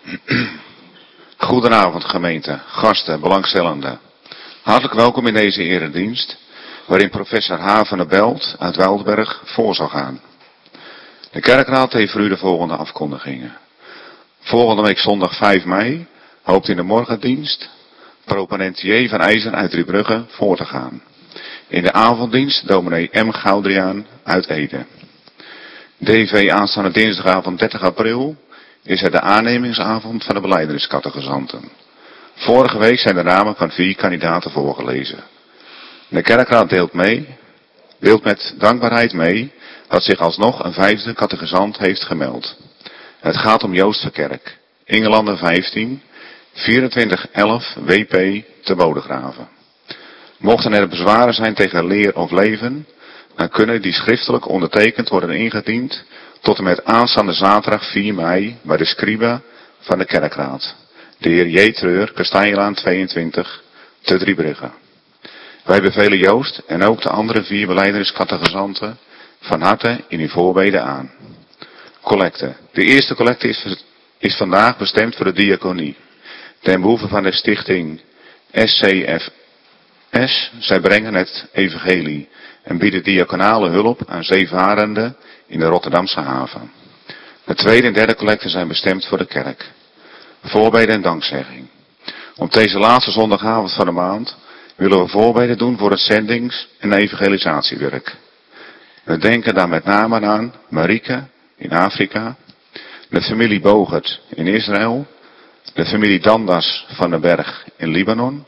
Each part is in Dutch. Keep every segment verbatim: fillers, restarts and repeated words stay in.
Goedenavond gemeente, gasten, belangstellenden. Hartelijk welkom in deze eredienst, waarin professor H. van der Belt uit Wildberg voor zal gaan. De kerkraad heeft voor u de volgende afkondigingen. Volgende week zondag vijf mei hoopt in de morgendienst proponent J. van IJzer uit Driebrugge voor te gaan. In de avonddienst dominee M. Goudriaan uit Ede. D V aanstaande dinsdagavond dertig april is er de aannemingsavond van de belijdeniscatechisanten. Vorige week zijn de namen van vier kandidaten voorgelezen. De kerkraad deelt mee, deelt met dankbaarheid mee dat zich alsnog een vijfde catechisant heeft gemeld. Het gaat om Joost Verkerk, Ingelanden vijftien, vierentwintig elf W P te Bodegraven. Mochten er bezwaren zijn tegen leer of leven, dan kunnen die schriftelijk ondertekend worden ingediend tot en met aanstaande zaterdag vier mei bij de scriba van de kerkraad, de heer J. Treur, Kasteilaan tweeëntwintig, te Driebrugge. Wij bevelen Joost en ook de andere vier belijdeniscatechisanten van harte in uw voorbeden aan. Collecte. De eerste collecte is, is vandaag bestemd voor de diaconie. Ten behoeve van de stichting S C F S. Zij brengen het evangelie en bieden diaconale hulp aan zeevarenden in de Rotterdamse haven. De tweede en derde collecte zijn bestemd voor de kerk. Voorbeden en dankzegging. Op deze laatste zondagavond van de maand willen we voorbeden doen voor het zendings- en evangelisatiewerk. We denken daar met name aan Marieke in Afrika, de familie Bogert in Israël, de familie Dandas van den Berg in Libanon,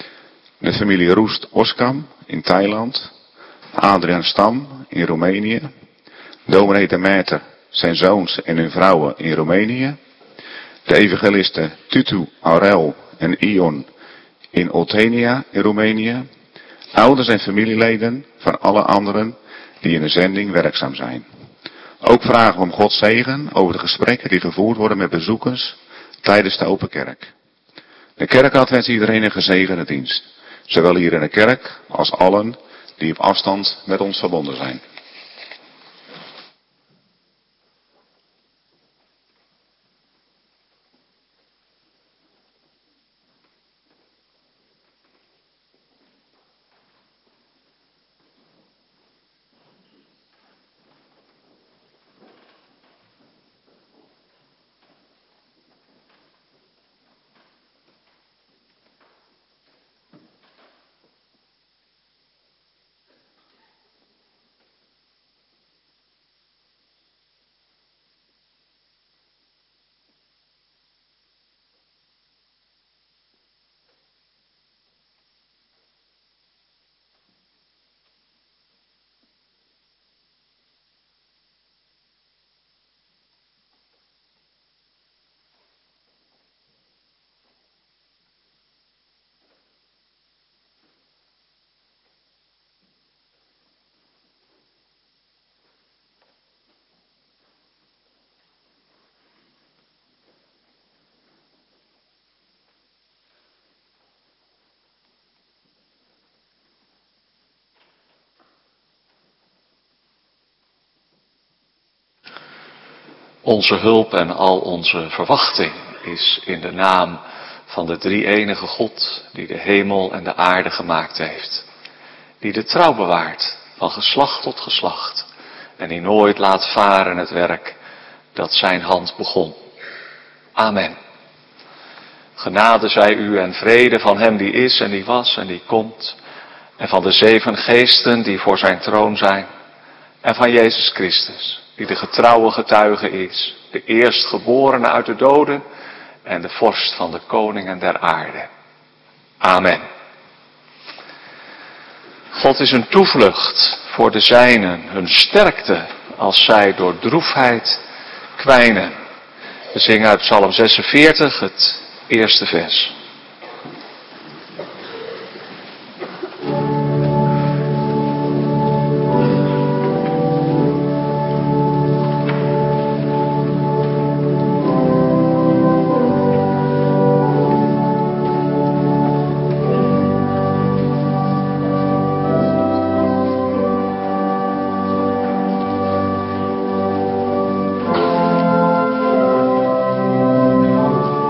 de familie Roest Oskam in Thailand, Adriaan Stam in Roemenië, dominee de Meter, zijn zoons en hun vrouwen in Roemenië, de evangelisten Tutu Aurel en Ion in Oltenia in Roemenië, ouders en familieleden van alle anderen die in de zending werkzaam zijn. Ook vragen we om Gods zegen over de gesprekken die gevoerd worden met bezoekers tijdens de open kerk. De kerkraad wenst iedereen een gezegende dienst, zowel hier in de kerk als allen die op afstand met ons verbonden zijn. Onze hulp en al onze verwachting is in de naam van de drie-enige God die de hemel en de aarde gemaakt heeft. Die de trouw bewaart van geslacht tot geslacht en die nooit laat varen het werk dat zijn hand begon. Amen. Genade zij u en vrede van hem die is en die was en die komt en van de zeven geesten die voor zijn troon zijn en van Jezus Christus, die de getrouwe getuige is, de eerstgeborene uit de doden en de vorst van de koningen der aarde. Amen. God is een toevlucht voor de zijnen, hun sterkte als zij door droefheid kwijnen. We zingen uit Psalm zesenveertig het eerste vers. Amen.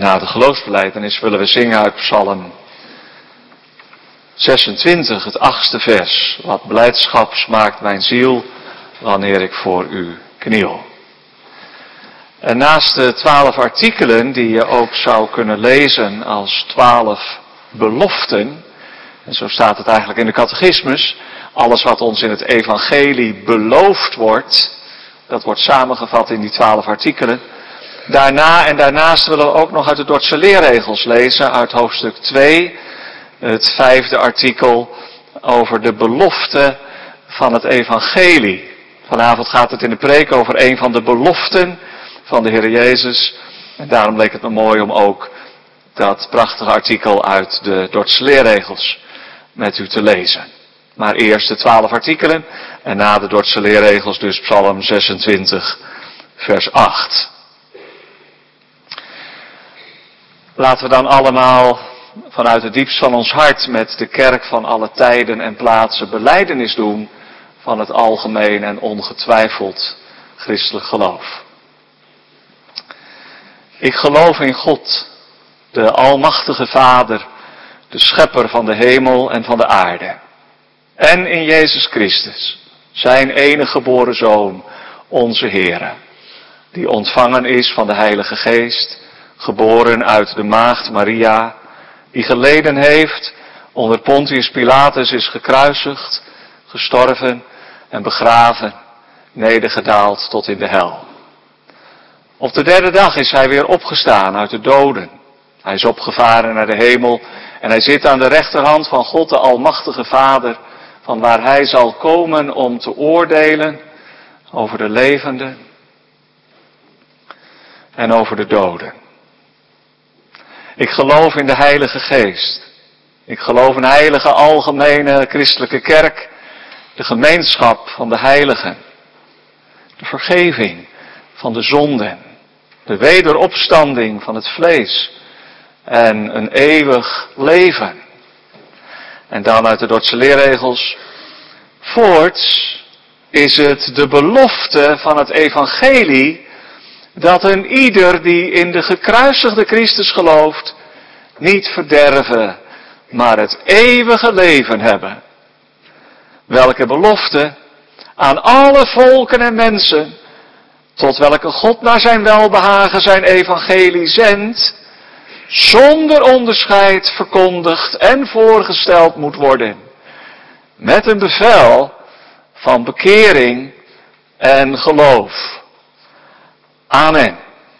Na de geloofsbelijdenis willen we zingen uit Psalm zesentwintig, het achtste vers. Wat blijdschap smaakt mijn ziel, wanneer ik voor u kniel. En naast de twaalf artikelen, die je ook zou kunnen lezen als twaalf beloften, en zo staat het eigenlijk in de catechismus, alles wat ons in het evangelie beloofd wordt, dat wordt samengevat in die twaalf artikelen. Daarna en daarnaast willen we ook nog uit de Dordtse leerregels lezen, uit hoofdstuk twee, het vijfde artikel over de belofte van het evangelie. Vanavond gaat het in de preek over een van de beloften van de Heer Jezus. En daarom leek het me mooi om ook dat prachtige artikel uit de Dordtse leerregels met u te lezen. Maar eerst de twaalf artikelen en na de Dordtse leerregels dus Psalm zesentwintig, vers acht. Laten we dan allemaal vanuit het diepst van ons hart met de kerk van alle tijden en plaatsen belijdenis doen van het algemeen en ongetwijfeld christelijk geloof. Ik geloof in God, de almachtige Vader, de schepper van de hemel en van de aarde. En in Jezus Christus, zijn enige geboren Zoon, onze Heere, die ontvangen is van de Heilige Geest, geboren uit de maagd Maria, die geleden heeft, onder Pontius Pilatus is gekruisigd, gestorven en begraven, nedergedaald tot in de hel. Op de derde dag is hij weer opgestaan uit de doden. Hij is opgevaren naar de hemel en hij zit aan de rechterhand van God de Almachtige Vader, van waar hij zal komen om te oordelen over de levenden en over de doden. Ik geloof in de Heilige Geest. Ik geloof in de heilige algemene christelijke kerk, de gemeenschap van de heiligen, de vergeving van de zonden, de wederopstanding van het vlees en een eeuwig leven. En dan uit de Dordtse leerregels. Voorts is het de belofte van het evangelie dat een ieder die in de gekruisigde Christus gelooft niet verderven, maar het eeuwige leven hebben. Welke belofte aan alle volken en mensen, tot welke God naar zijn welbehagen zijn evangelie zendt, zonder onderscheid verkondigd en voorgesteld moet worden, met een bevel van bekering en geloof. Amen.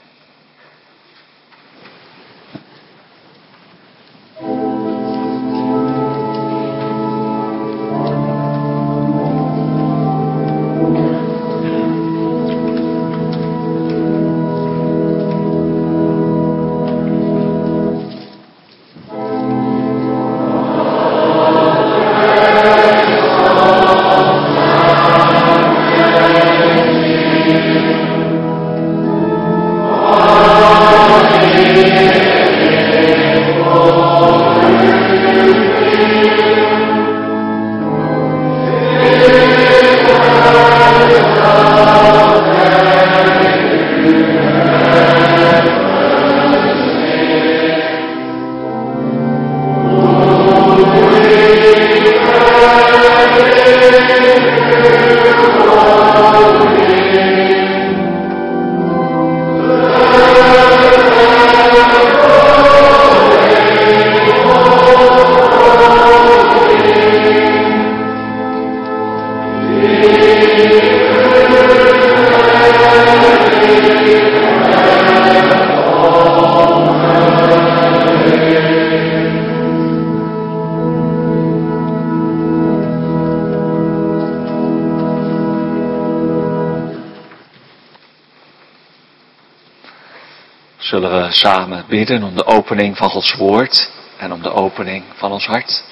Zullen we samen bidden om de opening van Gods woord en om de opening van ons hart?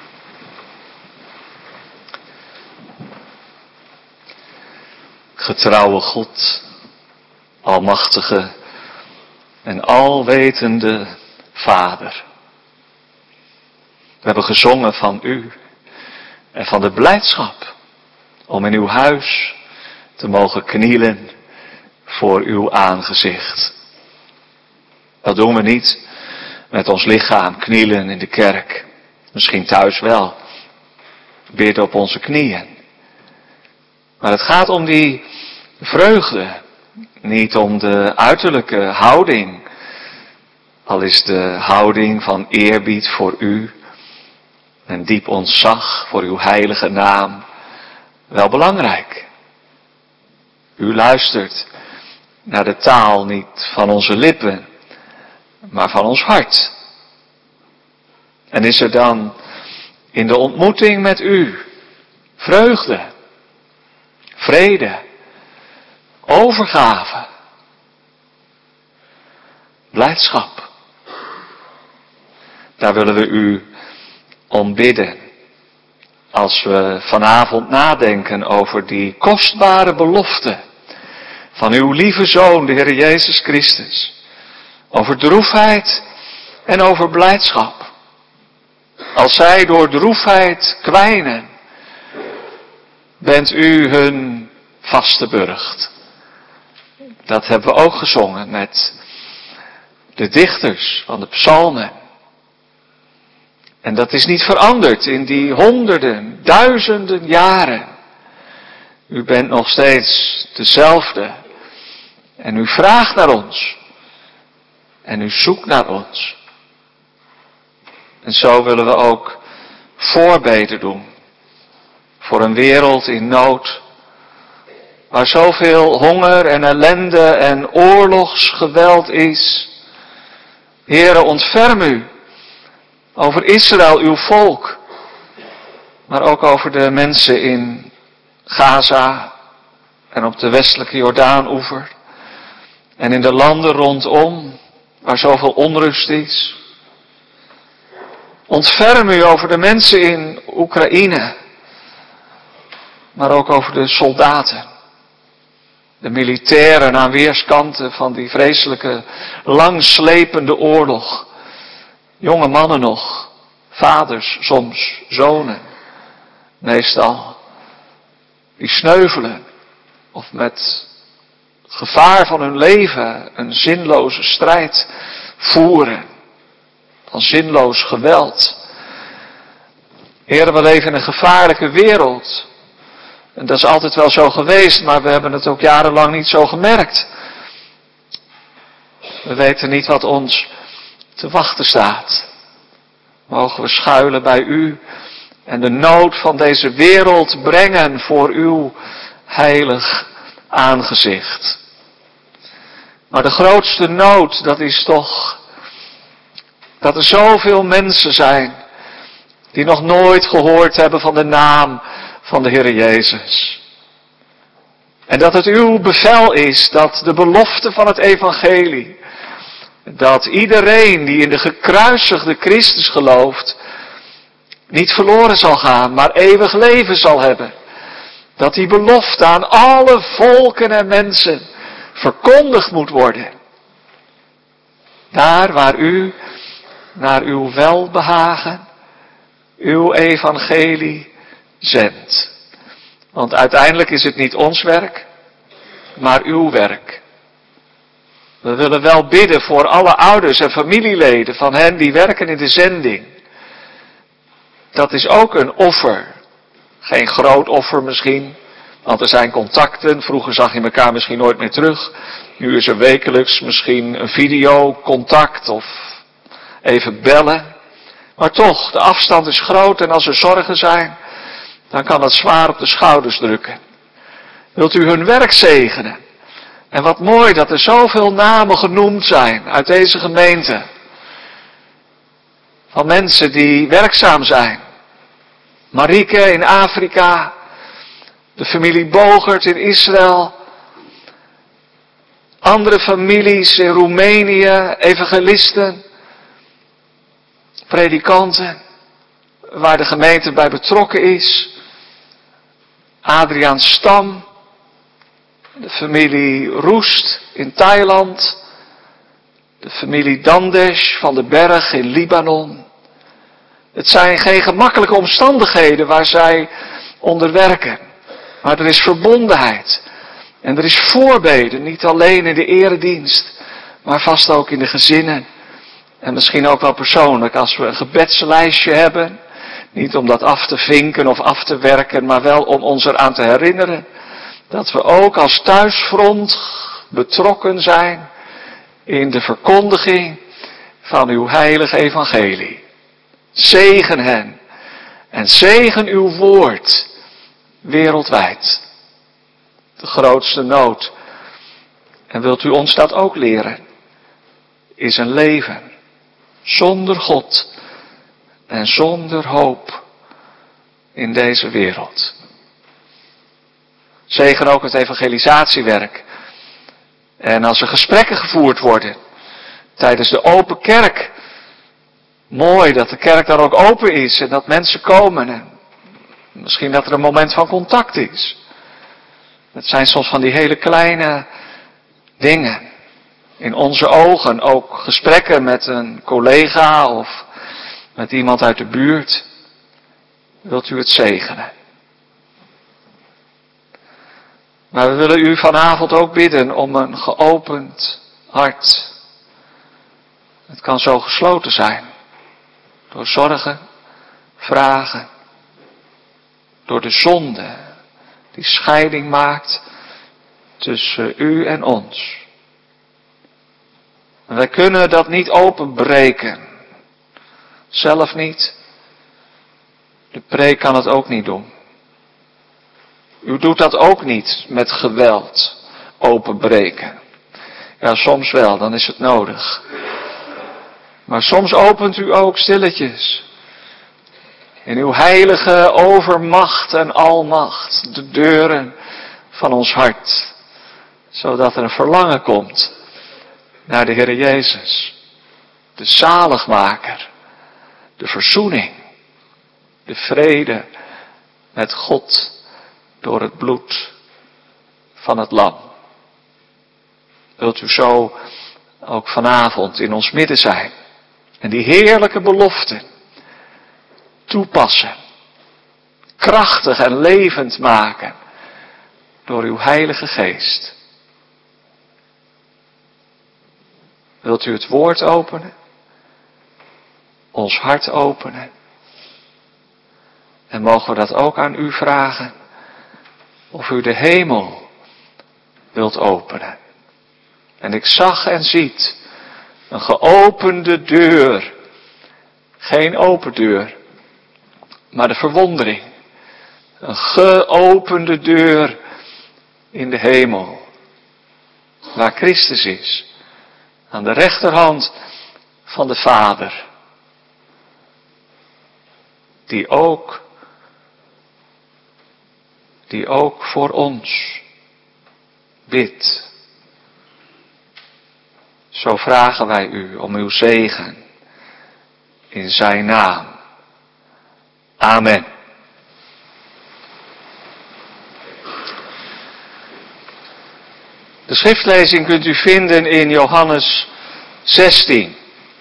Getrouwe God, almachtige en alwetende Vader. We hebben gezongen van U en van de blijdschap om in uw huis te mogen knielen voor uw aangezicht. Dat doen we niet met ons lichaam knielen in de kerk. Misschien thuis wel. Bidden op onze knieën. Maar het gaat om die vreugde. Niet om de uiterlijke houding. Al is de houding van eerbied voor u en diep ontzag voor uw heilige naam wel belangrijk. U luistert naar de taal niet van onze lippen, maar van ons hart. En is er dan in de ontmoeting met u vreugde, vrede, overgave, blijdschap? Daar willen we u om bidden. Als we vanavond nadenken over die kostbare belofte van uw lieve Zoon, de Heer Jezus Christus. Over droefheid en over blijdschap. Als zij door droefheid kwijnen, bent u hun vaste burcht. Dat hebben we ook gezongen met de dichters van de psalmen. En dat is niet veranderd in die honderden, duizenden jaren. U bent nog steeds dezelfde. En u vraagt naar ons. En u zoekt naar ons. En zo willen we ook voorbeden doen. Voor een wereld in nood. Waar zoveel honger en ellende en oorlogsgeweld is. Heere, ontferm u. Over Israël, uw volk. Maar ook over de mensen in Gaza. En op de westelijke Jordaanoever. En in de landen rondom. Waar zoveel onrust is. Ontferm u over de mensen in Oekraïne. Maar ook over de soldaten. De militairen aan weerskanten van die vreselijke, langslepende oorlog. Jonge mannen nog, vaders, soms zonen, meestal, die sneuvelen of met gevaar van hun leven een zinloze strijd voeren, van zinloos geweld. Heren, we leven in een gevaarlijke wereld. En dat is altijd wel zo geweest, maar we hebben het ook jarenlang niet zo gemerkt. We weten niet wat ons te wachten staat. Mogen we schuilen bij u en de nood van deze wereld brengen voor uw heilig aangezicht. Maar de grootste nood, dat is toch dat er zoveel mensen zijn die nog nooit gehoord hebben van de naam van de Heer Jezus. En dat het uw bevel is dat de belofte van het evangelie, dat iedereen die in de gekruisigde Christus gelooft, niet verloren zal gaan, maar eeuwig leven zal hebben. Dat die belofte aan alle volken en mensen verkondigd moet worden. Daar waar u naar uw welbehagen, uw evangelie zendt. Want uiteindelijk is het niet ons werk, maar uw werk. We willen wel bidden voor alle ouders en familieleden van hen die werken in de zending. Dat is ook een offer. Geen groot offer misschien, want er zijn contacten. Vroeger zag je elkaar misschien nooit meer terug. Nu is er wekelijks misschien een videocontact of even bellen. Maar toch, de afstand is groot en als er zorgen zijn, dan kan dat zwaar op de schouders drukken. Wilt u hun werk zegenen? En wat mooi dat er zoveel namen genoemd zijn uit deze gemeente. Van mensen die werkzaam zijn. Marieke in Afrika. De familie Bogert in Israël. Andere families in Roemenië. Evangelisten. Predikanten. Waar de gemeente bij betrokken is. Adriaan Stam. De familie Roest in Thailand. De familie Dandesh van de Berg in Libanon. Het zijn geen gemakkelijke omstandigheden waar zij onder werken. Maar er is verbondenheid. En er is voorbeden, niet alleen in de eredienst. maar vast ook in de gezinnen. En misschien ook wel persoonlijk, als we een gebedslijstje hebben. Niet om dat af te vinken of af te werken, maar wel om ons eraan te herinneren. Dat we ook als thuisfront betrokken zijn in de verkondiging van uw heilige evangelie. Zegen hen en zegen uw woord wereldwijd. De grootste nood, en wilt u ons dat ook leren, is een leven zonder God en zonder hoop in deze wereld. Zegen ook het evangelisatiewerk. En als er gesprekken gevoerd worden tijdens de open kerk, mooi dat de kerk daar ook open is en dat mensen komen en misschien dat er een moment van contact is. Het zijn soms van die hele kleine dingen. In onze ogen ook gesprekken met een collega of met iemand uit de buurt. Wilt u het zegenen? Maar we willen u vanavond ook bidden om een geopend hart. Het kan zo gesloten zijn. Door zorgen, vragen. Door de zonde die scheiding maakt tussen u en ons. En wij kunnen dat niet openbreken. Zelf niet. De preek kan het ook niet doen. U doet dat ook niet met geweld openbreken. Ja, soms wel, dan is het nodig. Maar soms opent u ook stilletjes in uw heilige overmacht en almacht de deuren van ons hart. Zodat er een verlangen komt naar de Heer Jezus. De zaligmaker. De verzoening. De vrede met God door het bloed van het lam. Wilt u zo ook vanavond in ons midden zijn. En die heerlijke beloften toepassen. Krachtig en levend maken. Door uw heilige geest. Wilt u het woord openen? Ons hart openen? En mogen we dat ook aan u vragen? Of u de hemel wilt openen? En ik zag en ziet een geopende deur. Geen open deur, maar de verwondering. Een geopende deur in de hemel. Waar Christus is. Aan de rechterhand van de Vader. Die ook, die ook voor ons bidt. Zo vragen wij u om uw zegen in zijn naam. Amen. De schriftlezing kunt u vinden in Johannes zestien.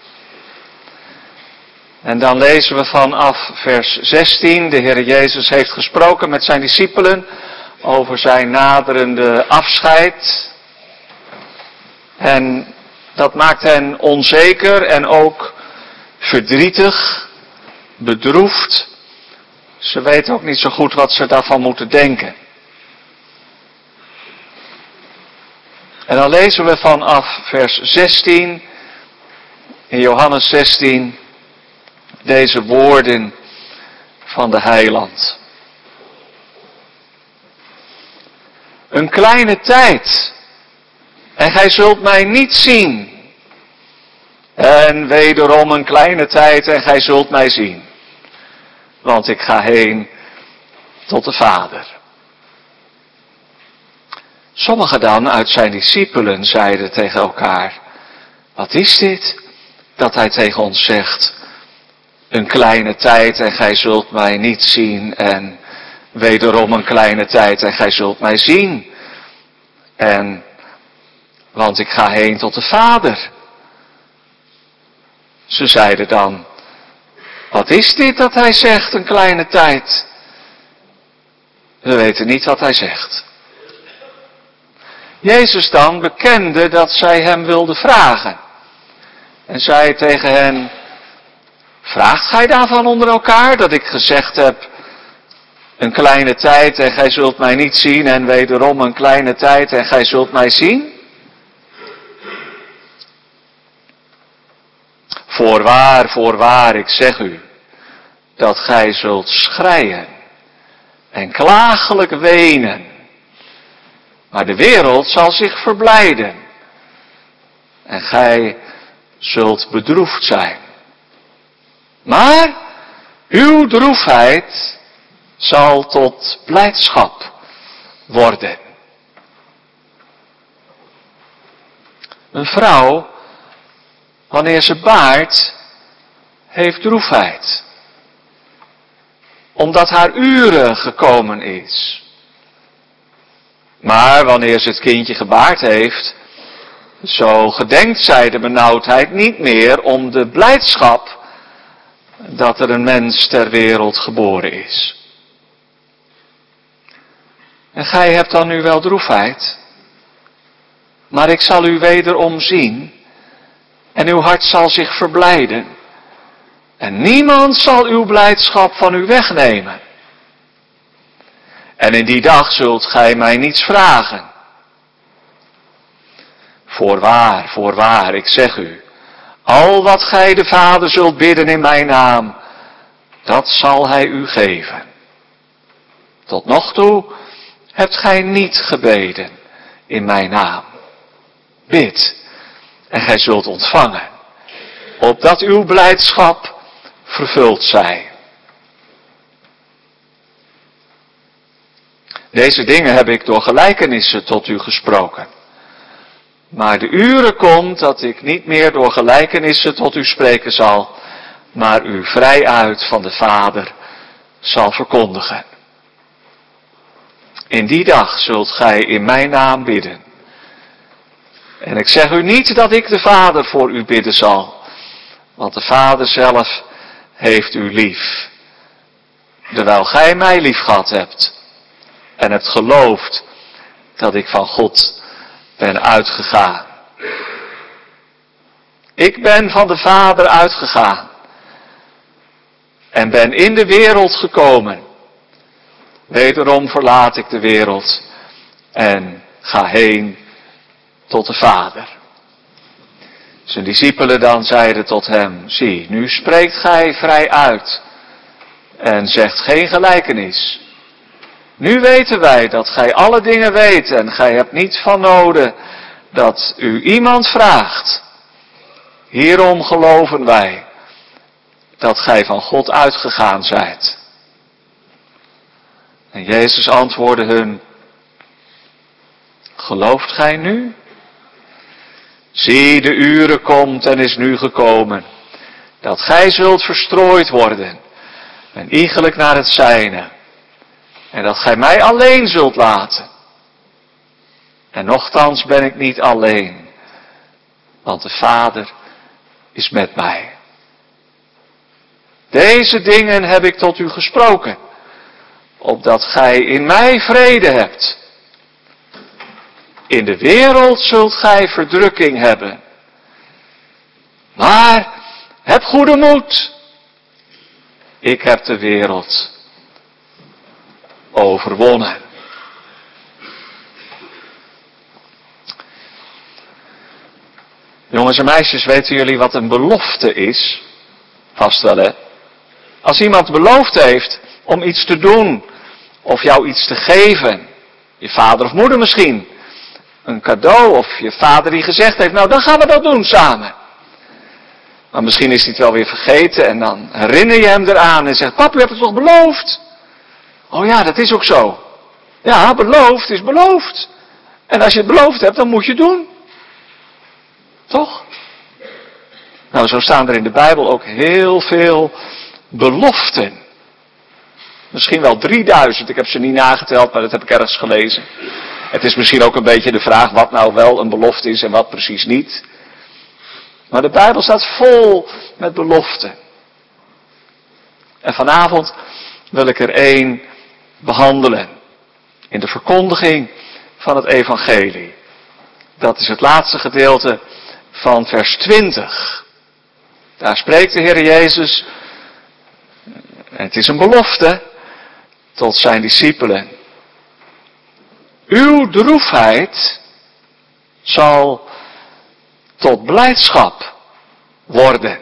En dan lezen we vanaf vers zestien. De Heer Jezus heeft gesproken met zijn discipelen over zijn naderende afscheid. En dat maakt hen onzeker en ook verdrietig, bedroefd. Ze weten ook niet zo goed wat ze daarvan moeten denken. En dan lezen we vanaf vers zestien, in Johannes zestien, deze woorden van de Heiland. Een kleine tijd, en gij zult mij niet zien. En wederom een kleine tijd, en gij zult mij zien. Want ik ga heen tot de Vader. Sommigen dan uit zijn discipelen zeiden tegen elkaar: wat is dit dat hij tegen ons zegt? Een kleine tijd en gij zult mij niet zien. En wederom een kleine tijd en gij zult mij zien. En want ik ga heen tot de Vader. Ze zeiden dan: wat is dit dat hij zegt, een kleine tijd? We weten niet wat hij zegt. Jezus dan bekende dat zij hem wilden vragen. En zei tegen hen, vraagt gij daarvan onder elkaar, dat ik gezegd heb, een kleine tijd en gij zult mij niet zien, en wederom een kleine tijd en gij zult mij zien? Voorwaar, voorwaar, ik zeg u, dat gij zult schreien en klagelijk wenen. Maar de wereld zal zich verblijden. En gij zult bedroefd zijn. Maar uw droefheid zal tot blijdschap worden. Een vrouw, wanneer ze baart, heeft droefheid. Omdat haar uren gekomen is. Maar wanneer ze het kindje gebaard heeft, zo gedenkt zij de benauwdheid niet meer om de blijdschap dat er een mens ter wereld geboren is. En gij hebt dan nu wel droefheid, maar ik zal u wederom zien en uw hart zal zich verblijden. En niemand zal uw blijdschap van u wegnemen. En in die dag zult gij mij niets vragen. Voorwaar, voorwaar, ik zeg u, al wat gij de Vader zult bidden in mijn naam, dat zal hij u geven. Tot nog toe hebt gij niet gebeden in mijn naam. Bid en gij zult ontvangen, opdat uw blijdschap vervuld zij. Deze dingen heb ik door gelijkenissen tot u gesproken. Maar de uren komt dat ik niet meer door gelijkenissen tot u spreken zal, maar u vrijuit van de Vader zal verkondigen. In die dag zult gij in mijn naam bidden. En ik zeg u niet dat ik de Vader voor u bidden zal, want de Vader zelf heeft u lief. Terwijl gij mij lief gehad hebt en hebt geloofd dat ik van God ben uitgegaan. Ik ben van de Vader uitgegaan en ben in de wereld gekomen. Wederom verlaat ik de wereld en ga heen tot de Vader. Zijn discipelen dan zeiden tot hem, zie, nu spreekt gij vrij uit en zegt geen gelijkenis. Nu weten wij dat gij alle dingen weet en gij hebt niet van noden dat u iemand vraagt. Hierom geloven wij dat gij van God uitgegaan zijt. En Jezus antwoordde hun, gelooft gij nu? Zie, de uren komt en is nu gekomen, dat gij zult verstrooid worden en iegelijk naar het zijne, en dat gij mij alleen zult laten. En nochtans ben ik niet alleen, want de Vader is met mij. Deze dingen heb ik tot u gesproken, opdat gij in mij vrede hebt. In de wereld zult gij verdrukking hebben. Maar heb goede moed. Ik heb de wereld overwonnen. Jongens en meisjes, weten jullie wat een belofte is? Vast wel, hè? Als iemand beloofd heeft om iets te doen, of jou iets te geven, je vader of moeder misschien, een cadeau, of je vader die gezegd heeft, nou dan gaan we dat doen samen. Maar misschien is hij het wel weer vergeten en dan herinner je hem eraan en zegt, pap, u hebt het toch beloofd? Oh ja, dat is ook zo. Ja, beloofd is beloofd. En als je het beloofd hebt, dan moet je het doen. Toch? Nou, zo staan er in de Bijbel ook heel veel beloften. Misschien wel drieduizend, ik heb ze niet nageteld, maar dat heb ik ergens gelezen. Het is misschien ook een beetje de vraag wat nou wel een belofte is en wat precies niet. Maar de Bijbel staat vol met beloften. En vanavond wil ik er één behandelen. In de verkondiging van het evangelie. Dat is het laatste gedeelte van vers twintig. Daar spreekt de Heer Jezus, en het is een belofte, tot zijn discipelen. Uw droefheid zal tot blijdschap worden.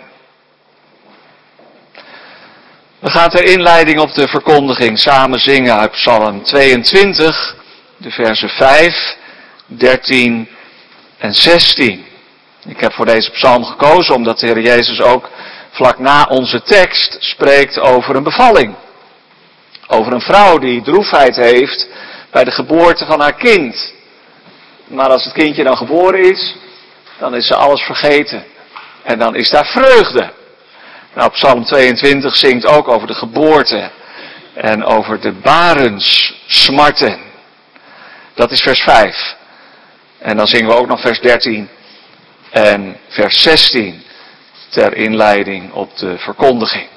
We gaan ter inleiding op de verkondiging samen zingen uit Psalm tweeëntwintig, de versen vijf, dertien en zestien. Ik heb voor deze psalm gekozen omdat de Heer Jezus ook vlak na onze tekst spreekt over een bevalling. Over een vrouw die droefheid heeft bij de geboorte van haar kind. Maar als het kindje dan geboren is, dan is ze alles vergeten. En dan is daar vreugde. Nou, Psalm tweeëntwintig zingt ook over de geboorte en over de barenssmarten. Dat is vers vijf. En dan zingen we ook nog vers dertien en vers zestien ter inleiding op de verkondiging.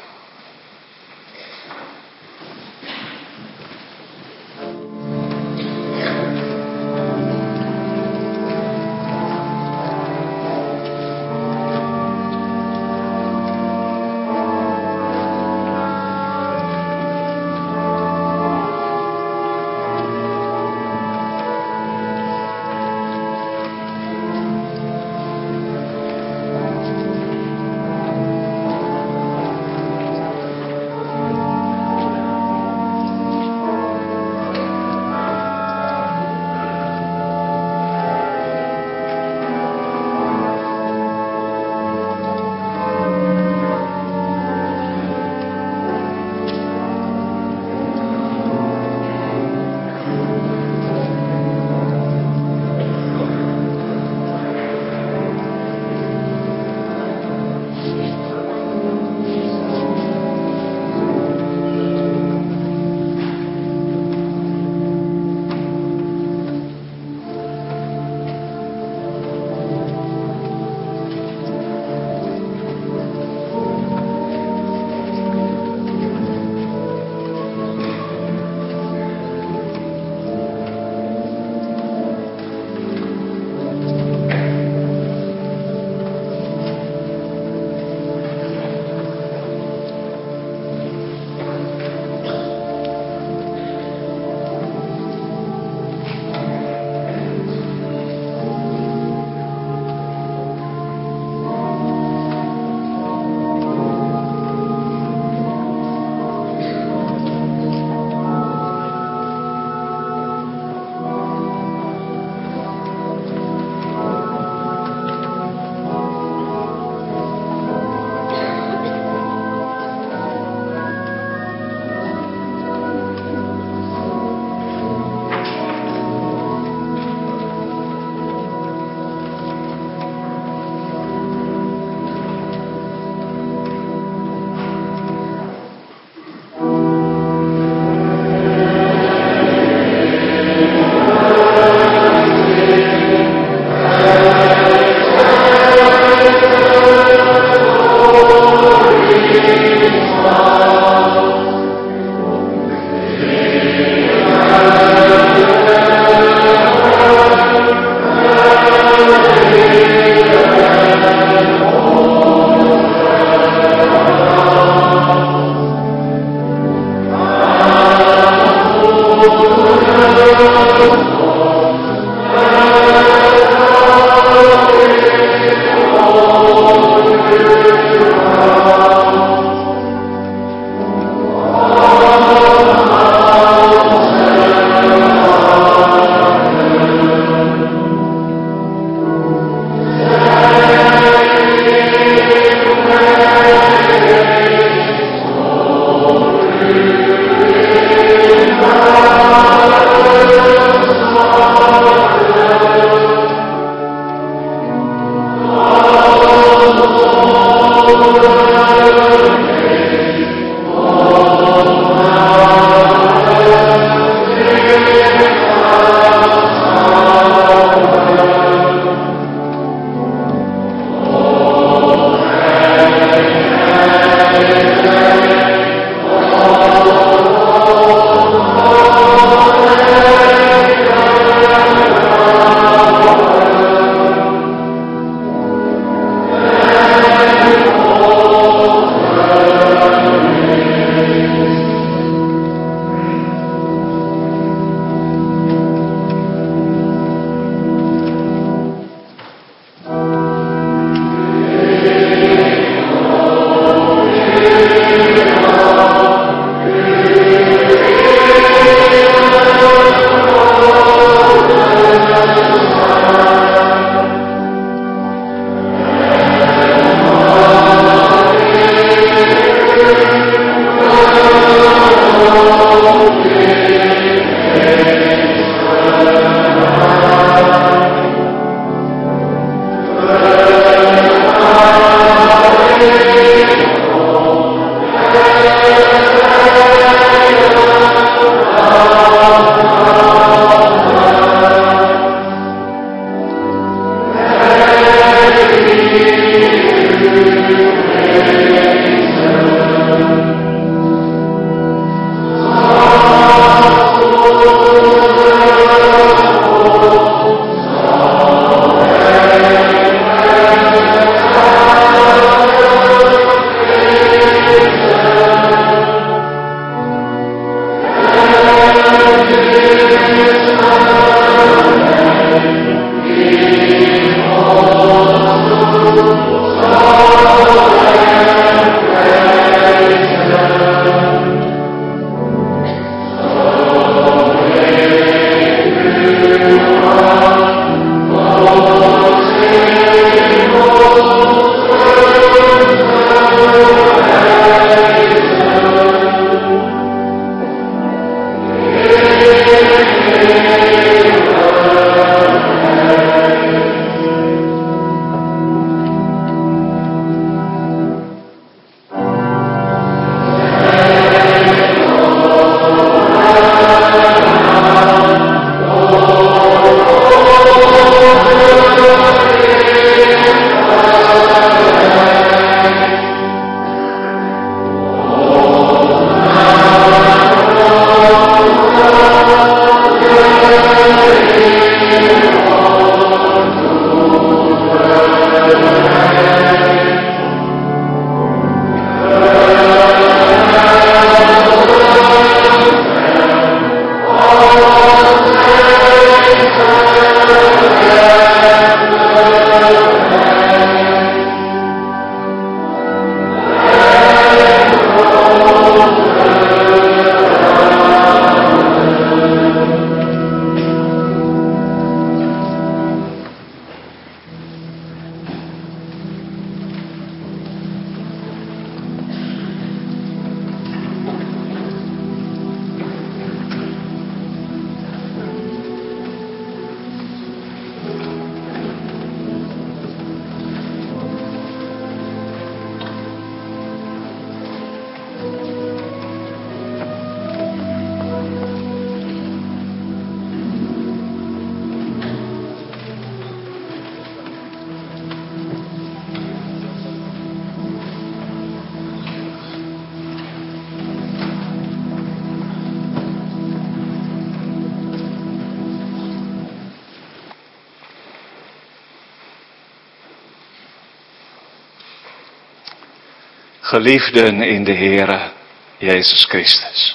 Geliefden in de Heere Jezus Christus.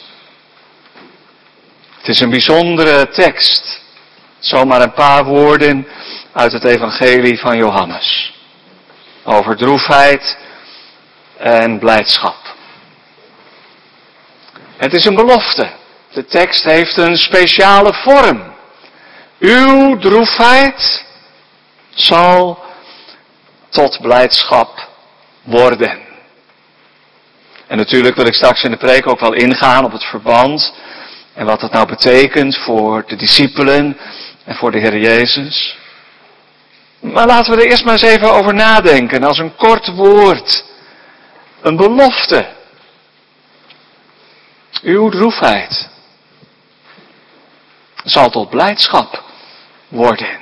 Het is een bijzondere tekst. Zomaar een paar woorden uit het evangelie van Johannes. Over droefheid en blijdschap. Het is een belofte. De tekst heeft een speciale vorm. Uw droefheid zal tot blijdschap worden. En natuurlijk wil ik straks in de preek ook wel ingaan op het verband en wat dat nou betekent voor de discipelen en voor de Heer Jezus. Maar laten we er eerst maar eens even over nadenken als een kort woord. Een belofte. Uw droefheid zal tot blijdschap worden.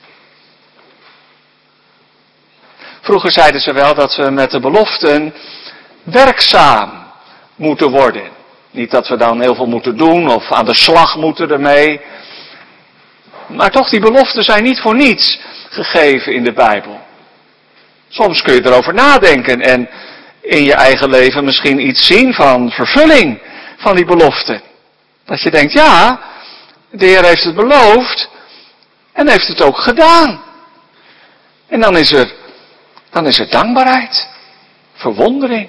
Vroeger zeiden ze wel dat we met de beloften werkzaam moeten worden. Niet dat we dan heel veel moeten doen of aan de slag moeten ermee. Maar toch, die beloften zijn niet voor niets gegeven in de Bijbel. Soms kun je erover nadenken en in je eigen leven misschien iets zien van vervulling van die beloften. Dat je denkt, ja, de Heer heeft het beloofd en heeft het ook gedaan. En dan is er, dan is er dankbaarheid, verwondering.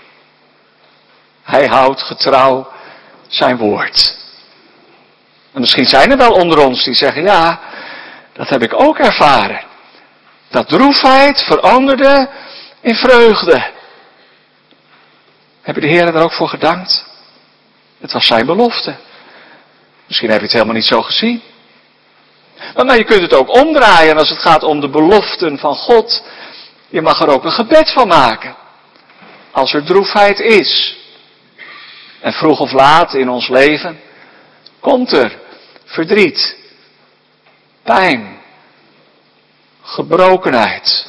Hij houdt getrouw zijn woord. En misschien zijn er wel onder ons die zeggen, ja, dat heb ik ook ervaren. Dat droefheid veranderde in vreugde. Heb je de Heer er ook voor gedankt? Het was zijn belofte. Misschien heb je het helemaal niet zo gezien. Maar je kunt het ook omdraaien als het gaat om de beloften van God. Je mag er ook een gebed van maken. Als er droefheid is. En vroeg of laat in ons leven komt er verdriet, pijn, gebrokenheid,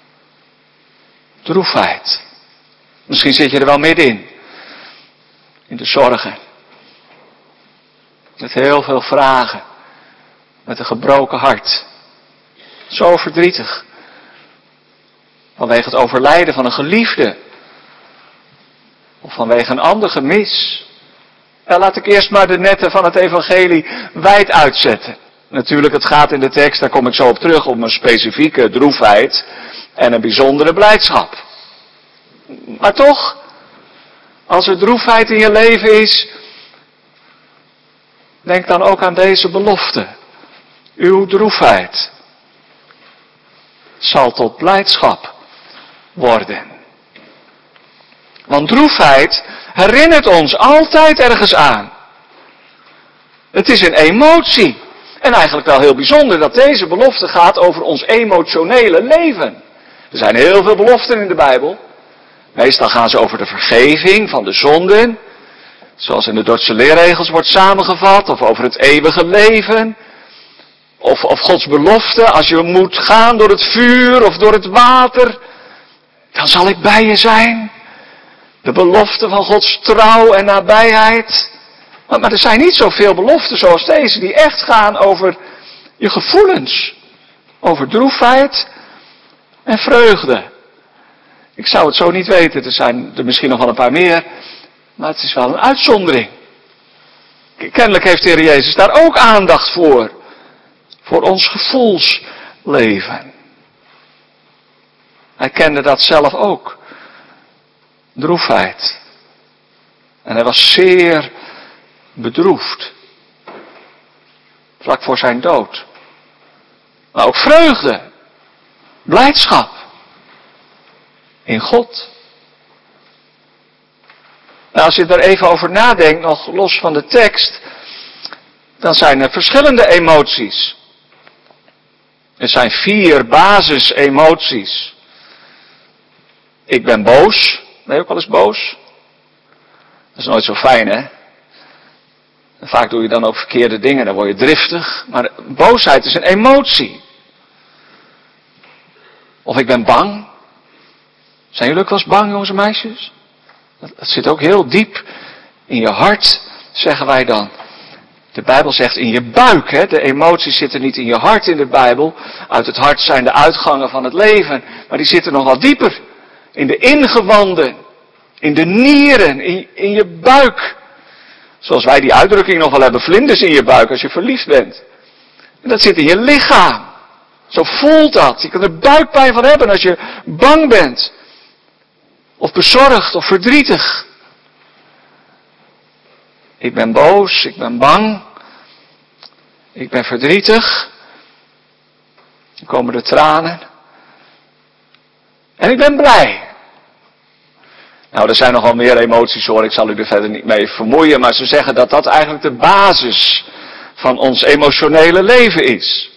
droefheid. Misschien zit je er wel middenin, in de zorgen. Met heel veel vragen, met een gebroken hart. Zo verdrietig. Vanwege het overlijden van een geliefde. Of vanwege een ander gemis. Ja, laat ik eerst maar de netten van het evangelie wijd uitzetten. Natuurlijk, het gaat in de tekst, daar kom ik zo op terug, om een specifieke droefheid en een bijzondere blijdschap. Maar toch, als er droefheid in je leven is, denk dan ook aan deze belofte. Uw droefheid zal tot blijdschap worden. Want droefheid herinnert ons altijd ergens aan. Het is een emotie. En eigenlijk wel heel bijzonder dat deze belofte gaat over ons emotionele leven. Er zijn heel veel beloften in de Bijbel. Meestal gaan ze over de vergeving van de zonden. Zoals in de Dordtse leerregels wordt samengevat. Of over het eeuwige leven. Of, of Gods belofte. Als je moet gaan door het vuur of door het water. Dan zal ik bij je zijn. De belofte van Gods trouw en nabijheid. Maar, maar er zijn niet zoveel beloften zoals deze. Die echt gaan over je gevoelens. Over droefheid en vreugde. Ik zou het zo niet weten. Er zijn er misschien nog wel een paar meer. Maar het is wel een uitzondering. Kennelijk heeft de Heer Jezus daar ook aandacht voor. Voor ons gevoelsleven. Hij kende dat zelf ook. Droefheid. En hij was zeer bedroefd. Vlak voor zijn dood. Maar ook vreugde. Blijdschap. In God. Nou, als je er even over nadenkt, nog los van de tekst, dan zijn er verschillende emoties. Er zijn vier basisemoties. Ik ben boos. Ben je ook wel eens boos? Dat is nooit zo fijn, hè? En vaak doe je dan ook verkeerde dingen, dan word je driftig. Maar boosheid is een emotie. Of ik ben bang. Zijn jullie ook wel eens bang, jongens en meisjes? Dat, dat zit ook heel diep in je hart, zeggen wij dan. De Bijbel zegt in je buik, hè? De emoties zitten niet in je hart in de Bijbel. Uit het hart zijn de uitgangen van het leven. Maar die zitten nog wat dieper. In de ingewanden. In de nieren. In, in je buik. Zoals wij die uitdrukking nog wel hebben. Vlinders in je buik als je verliefd bent. En dat zit in je lichaam. Zo voelt dat. Je kan er buikpijn van hebben als je bang bent. Of bezorgd of verdrietig. Ik ben boos. Ik ben bang. Ik ben verdrietig. Dan komen de tranen. En ik ben blij. Nou, er zijn nogal meer emoties hoor. Ik zal u er verder niet mee vermoeien. Maar ze zeggen dat dat eigenlijk de basis van ons emotionele leven is.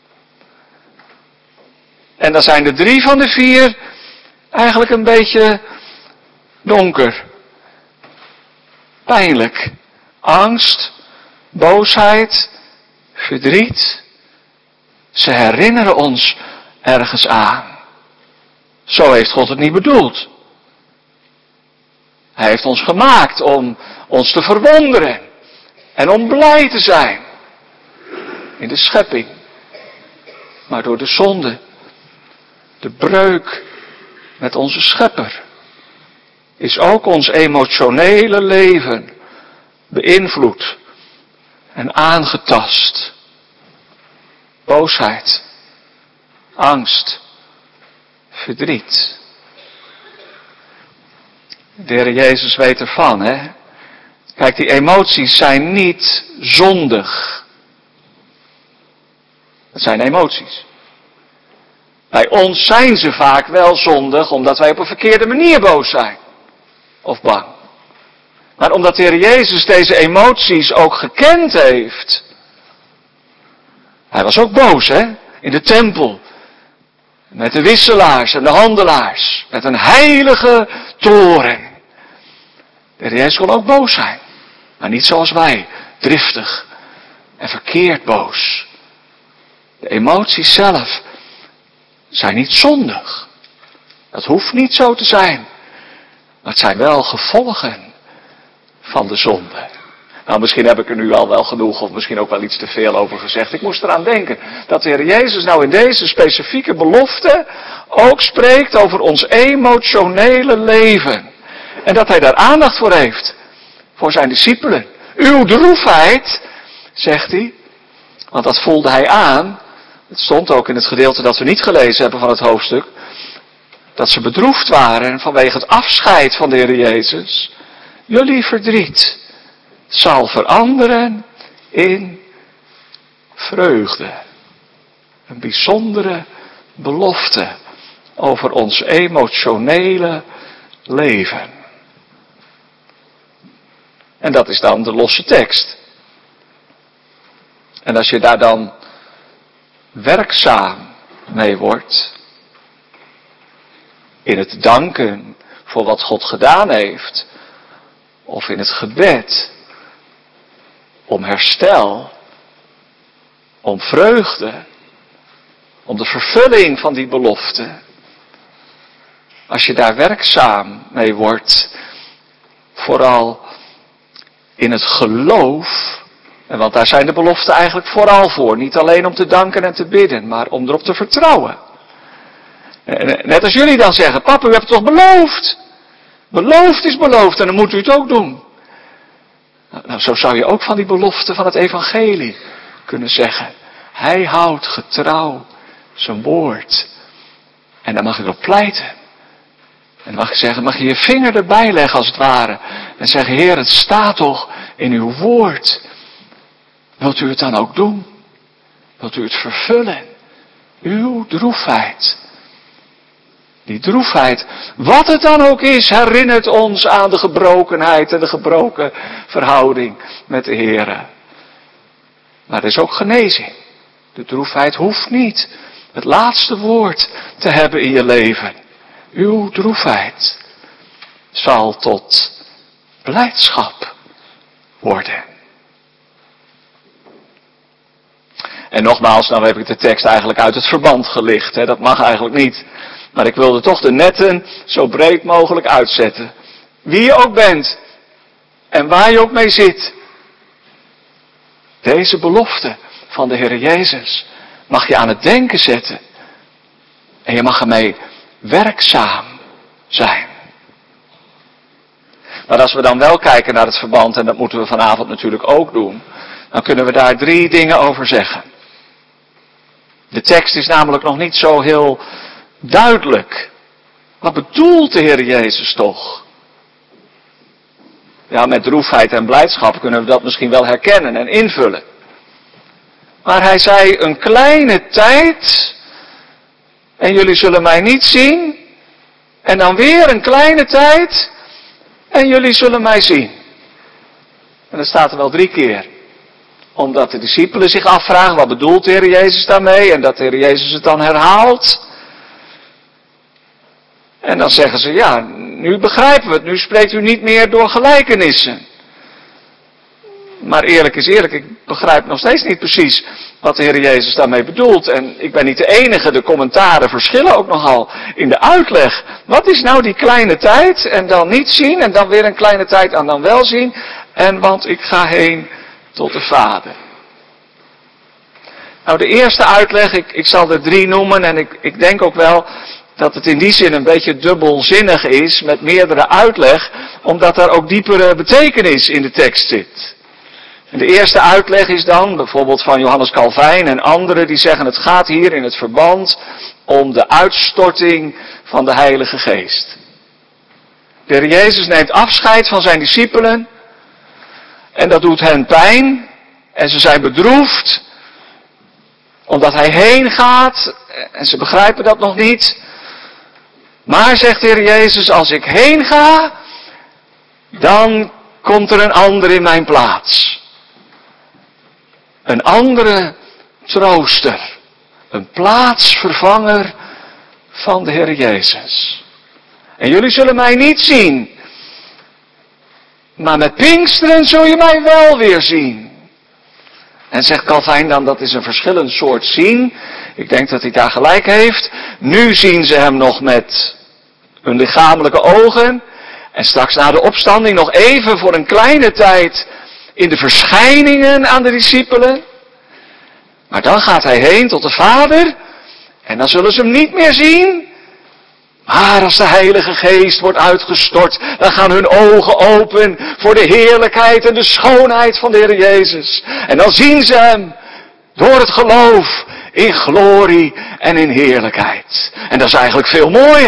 En dan zijn de drie van de vier eigenlijk een beetje donker. Pijnlijk. Angst, boosheid, verdriet. Ze herinneren ons ergens aan. Zo heeft God het niet bedoeld. Hij heeft ons gemaakt om ons te verwonderen. En om blij te zijn. In de schepping. Maar door de zonde. De breuk met onze schepper. Is ook ons emotionele leven beïnvloed. En aangetast. Boosheid. Angst. Verdriet. De Heer Jezus weet ervan, hè. Kijk, die emoties zijn niet zondig. Het zijn emoties. Bij ons zijn ze vaak wel zondig, omdat wij op een verkeerde manier boos zijn. Of bang. Maar omdat de Heer Jezus deze emoties ook gekend heeft. Hij was ook boos, hè. In de tempel. Met de wisselaars en de handelaars. Met een heilige toren. De Heer Jezus kon ook boos zijn. Maar niet zoals wij. Driftig. En verkeerd boos. De emoties zelf zijn niet zondig. Dat hoeft niet zo te zijn. Maar het zijn wel gevolgen van de zonde. Nou, misschien heb ik er nu al wel genoeg of misschien ook wel iets te veel over gezegd. Ik moest eraan denken dat de Heer Jezus nou in deze specifieke belofte ook spreekt over ons emotionele leven. En dat hij daar aandacht voor heeft. Voor zijn discipelen. Uw droefheid, zegt hij. Want dat voelde hij aan. Het stond ook in het gedeelte dat we niet gelezen hebben van het hoofdstuk. dat ze bedroefd waren vanwege het afscheid van de Heer Jezus. Jullie verdriet zal veranderen in vreugde. Een bijzondere belofte over ons emotionele leven. En dat is dan de losse tekst. En als je daar dan werkzaam mee wordt, in het danken voor wat God gedaan heeft, of in het gebed om herstel, om vreugde, om de vervulling van die belofte. Als je daar werkzaam mee wordt, vooral in het geloof, en want daar zijn de beloften eigenlijk vooral voor. Niet alleen om te danken en te bidden, maar om erop te vertrouwen. Net als jullie dan zeggen, papa, u hebt het toch beloofd? Beloofd is beloofd en dan moet u het ook doen. Nou, zo zou je ook van die belofte van het evangelie kunnen zeggen. Hij houdt getrouw zijn woord. En dan mag je erop pleiten. En dan mag je zeggen, mag je je vinger erbij leggen als het ware. En zeggen, Heer, het staat toch in uw woord. Wilt u het dan ook doen? Wilt u het vervullen? Uw droefheid. Die droefheid, wat het dan ook is, herinnert ons aan de gebrokenheid en de gebroken verhouding met de Heer. Maar er is ook genezing. De droefheid hoeft niet het laatste woord te hebben in je leven. Uw droefheid zal tot blijdschap worden. En nogmaals, nou heb ik de tekst eigenlijk uit het verband gelicht. Hè? Dat mag eigenlijk niet. Maar ik wilde toch de netten zo breed mogelijk uitzetten. Wie je ook bent. En waar je ook mee zit. Deze belofte van de Heer Jezus mag je aan het denken zetten. En je mag ermee werkzaam zijn. Maar als we dan wel kijken naar het verband, en dat moeten we vanavond natuurlijk ook doen, dan kunnen we daar drie dingen over zeggen. De tekst is namelijk nog niet zo heel duidelijk. Wat bedoelt de Heer Jezus toch? Ja, met droefheid en blijdschap kunnen we dat misschien wel herkennen en invullen. Maar hij zei, een kleine tijd, en jullie zullen mij niet zien. En dan weer een kleine tijd, en jullie zullen mij zien. En dat staat er wel drie keer. Omdat de discipelen zich afvragen, wat bedoelt de Heer Jezus daarmee? En dat de Heer Jezus het dan herhaalt. En dan zeggen ze, ja, nu begrijpen we het. Nu spreekt u niet meer door gelijkenissen. Maar eerlijk is eerlijk, ik begrijp nog steeds niet precies wat de Heer Jezus daarmee bedoelt. En ik ben niet de enige, de commentaren verschillen ook nogal in de uitleg. Wat is nou die kleine tijd en dan niet zien en dan weer een kleine tijd en dan wel zien? En want ik ga heen tot de Vader. Nou, de eerste uitleg, ik, ik zal er drie noemen en ik, ik denk ook wel dat het in die zin een beetje dubbelzinnig is met meerdere uitleg, omdat er ook diepere betekenis in de tekst zit. En de eerste uitleg is dan, bijvoorbeeld van Johannes Calvijn en anderen, die zeggen het gaat hier in het verband om de uitstorting van de Heilige Geest. De Heer Jezus neemt afscheid van zijn discipelen en dat doet hen pijn en ze zijn bedroefd omdat hij heen gaat en ze begrijpen dat nog niet. Maar, zegt de Heer Jezus, als ik heen ga, dan komt er een ander in mijn plaats. Een andere trooster. Een plaatsvervanger van de Heer Jezus. En jullie zullen mij niet zien. Maar met Pinksteren zul je mij wel weer zien. En zegt Calvijn dan, dat is een verschillend soort zien. Ik denk dat hij daar gelijk heeft. Nu zien ze hem nog met hun lichamelijke ogen. En straks na de opstanding nog even voor een kleine tijd in de verschijningen aan de discipelen. Maar dan gaat hij heen tot de Vader. En dan zullen ze hem niet meer zien. Maar als de Heilige Geest wordt uitgestort, dan gaan hun ogen open voor de heerlijkheid en de schoonheid van de Heer Jezus. En dan zien ze hem door het geloof in glorie en in heerlijkheid. En dat is eigenlijk veel mooier.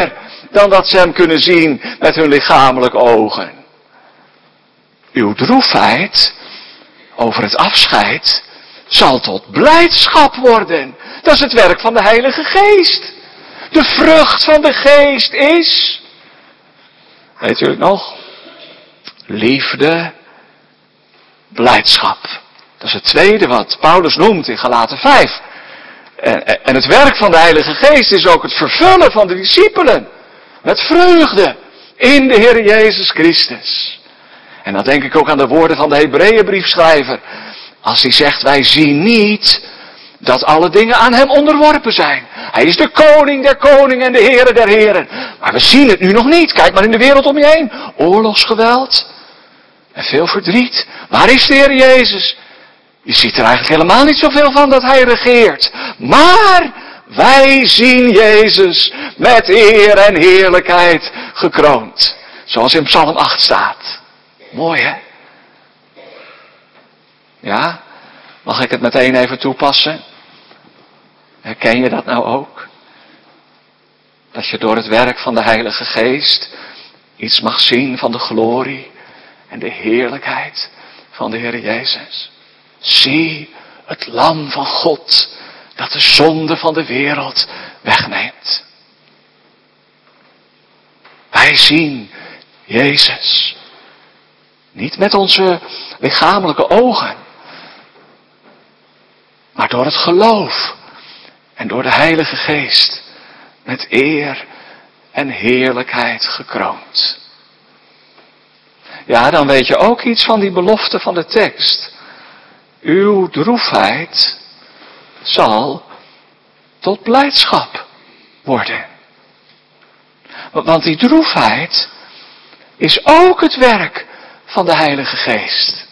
dan dat ze hem kunnen zien met hun lichamelijke ogen. Uw droefheid over het afscheid zal tot blijdschap worden. Dat is het werk van de Heilige Geest. De vrucht van de Geest is, weet u het nog? Liefde, blijdschap. Dat is het tweede wat Paulus noemt in Galaten vijf. En, en het werk van de Heilige Geest is ook het vervullen van de discipelen. Met vreugde in de Heer Jezus Christus. En dan denk ik ook aan de woorden van de Hebreeënbriefschrijver. Als hij zegt, wij zien niet dat alle dingen aan hem onderworpen zijn. Hij is de koning der koningen en de heren der heren. Maar we zien het nu nog niet. Kijk maar in de wereld om je heen. Oorlogsgeweld. En veel verdriet. Waar is de Heer Jezus? Je ziet er eigenlijk helemaal niet zoveel van dat hij regeert. Maar wij zien Jezus met eer en heerlijkheid gekroond. Zoals in Psalm acht staat. Mooi hè? Ja? Mag ik het meteen even toepassen? Herken je dat nou ook? Dat je door het werk van de Heilige Geest iets mag zien van de glorie en de heerlijkheid van de Heer Jezus. Zie het lam van God dat de zonde van de wereld wegneemt. Wij zien Jezus. Niet met onze lichamelijke ogen. Maar door het geloof. En door de Heilige Geest. Met eer en heerlijkheid gekroond. Ja, dan weet je ook iets van die belofte van de tekst. Uw droefheid zal tot blijdschap worden. Want die droefheid is ook het werk van de Heilige Geest.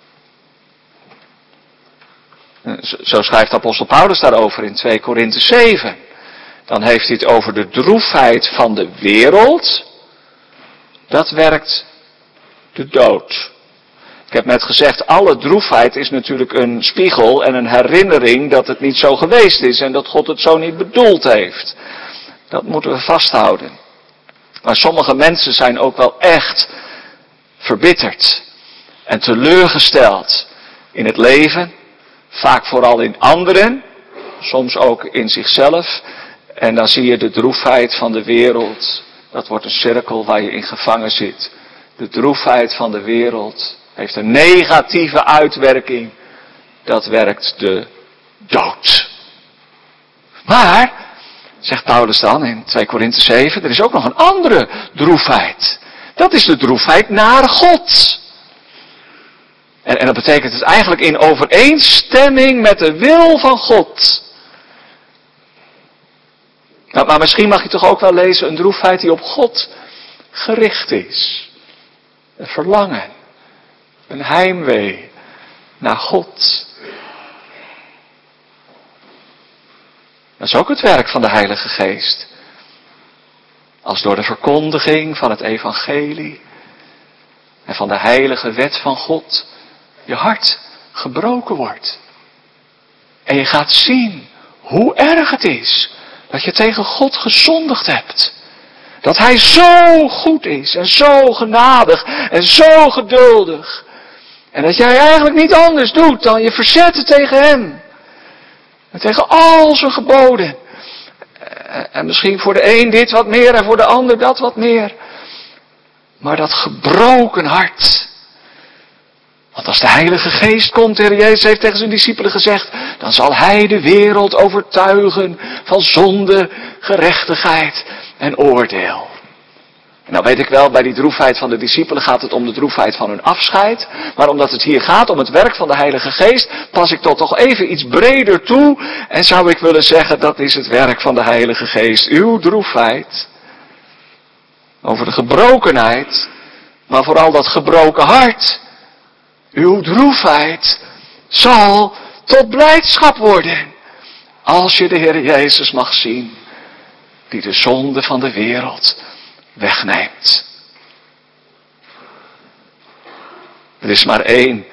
Zo schrijft apostel Paulus daarover in twee Korinthe zeven. Dan heeft hij het over de droefheid van de wereld. Dat werkt de dood. Ik heb net gezegd, alle droefheid is natuurlijk een spiegel en een herinnering dat het niet zo geweest is en dat God het zo niet bedoeld heeft. Dat moeten we vasthouden. Maar sommige mensen zijn ook wel echt verbitterd en teleurgesteld in het leven. Vaak vooral in anderen, soms ook in zichzelf. En dan zie je de droefheid van de wereld. Dat wordt een cirkel waar je in gevangen zit. De droefheid van de wereld heeft een negatieve uitwerking. Dat werkt de dood. Maar, zegt Paulus dan in twee Korinthe zeven, er is ook nog een andere droefheid. Dat is de droefheid naar God. En, en dat betekent het eigenlijk in overeenstemming met de wil van God. Nou, maar misschien mag je toch ook wel lezen een droefheid die op God gericht is. Een verlangen. Een heimwee naar God. Dat is ook het werk van de Heilige Geest. Als door de verkondiging van het evangelie en van de heilige wet van God je hart gebroken wordt. En je gaat zien hoe erg het is dat je tegen God gezondigd hebt. Dat Hij zo goed is en zo genadig en zo geduldig. En dat jij eigenlijk niet anders doet dan je verzetten tegen Hem. En tegen al zijn geboden. En misschien voor de een dit wat meer en voor de ander dat wat meer. Maar dat gebroken hart. Want als de Heilige Geest komt, de Heer Jezus heeft tegen zijn discipelen gezegd, dan zal Hij de wereld overtuigen van zonde, gerechtigheid en oordeel. En nou weet ik wel, bij die droefheid van de discipelen gaat het om de droefheid van hun afscheid. Maar omdat het hier gaat om het werk van de Heilige Geest, pas ik dat toch even iets breder toe. En zou ik willen zeggen, dat is het werk van de Heilige Geest. Uw droefheid over de gebrokenheid, maar vooral dat gebroken hart. Uw droefheid zal tot blijdschap worden. Als je de Heer Jezus mag zien, die de zonde van de wereld wegneemt. Er is maar één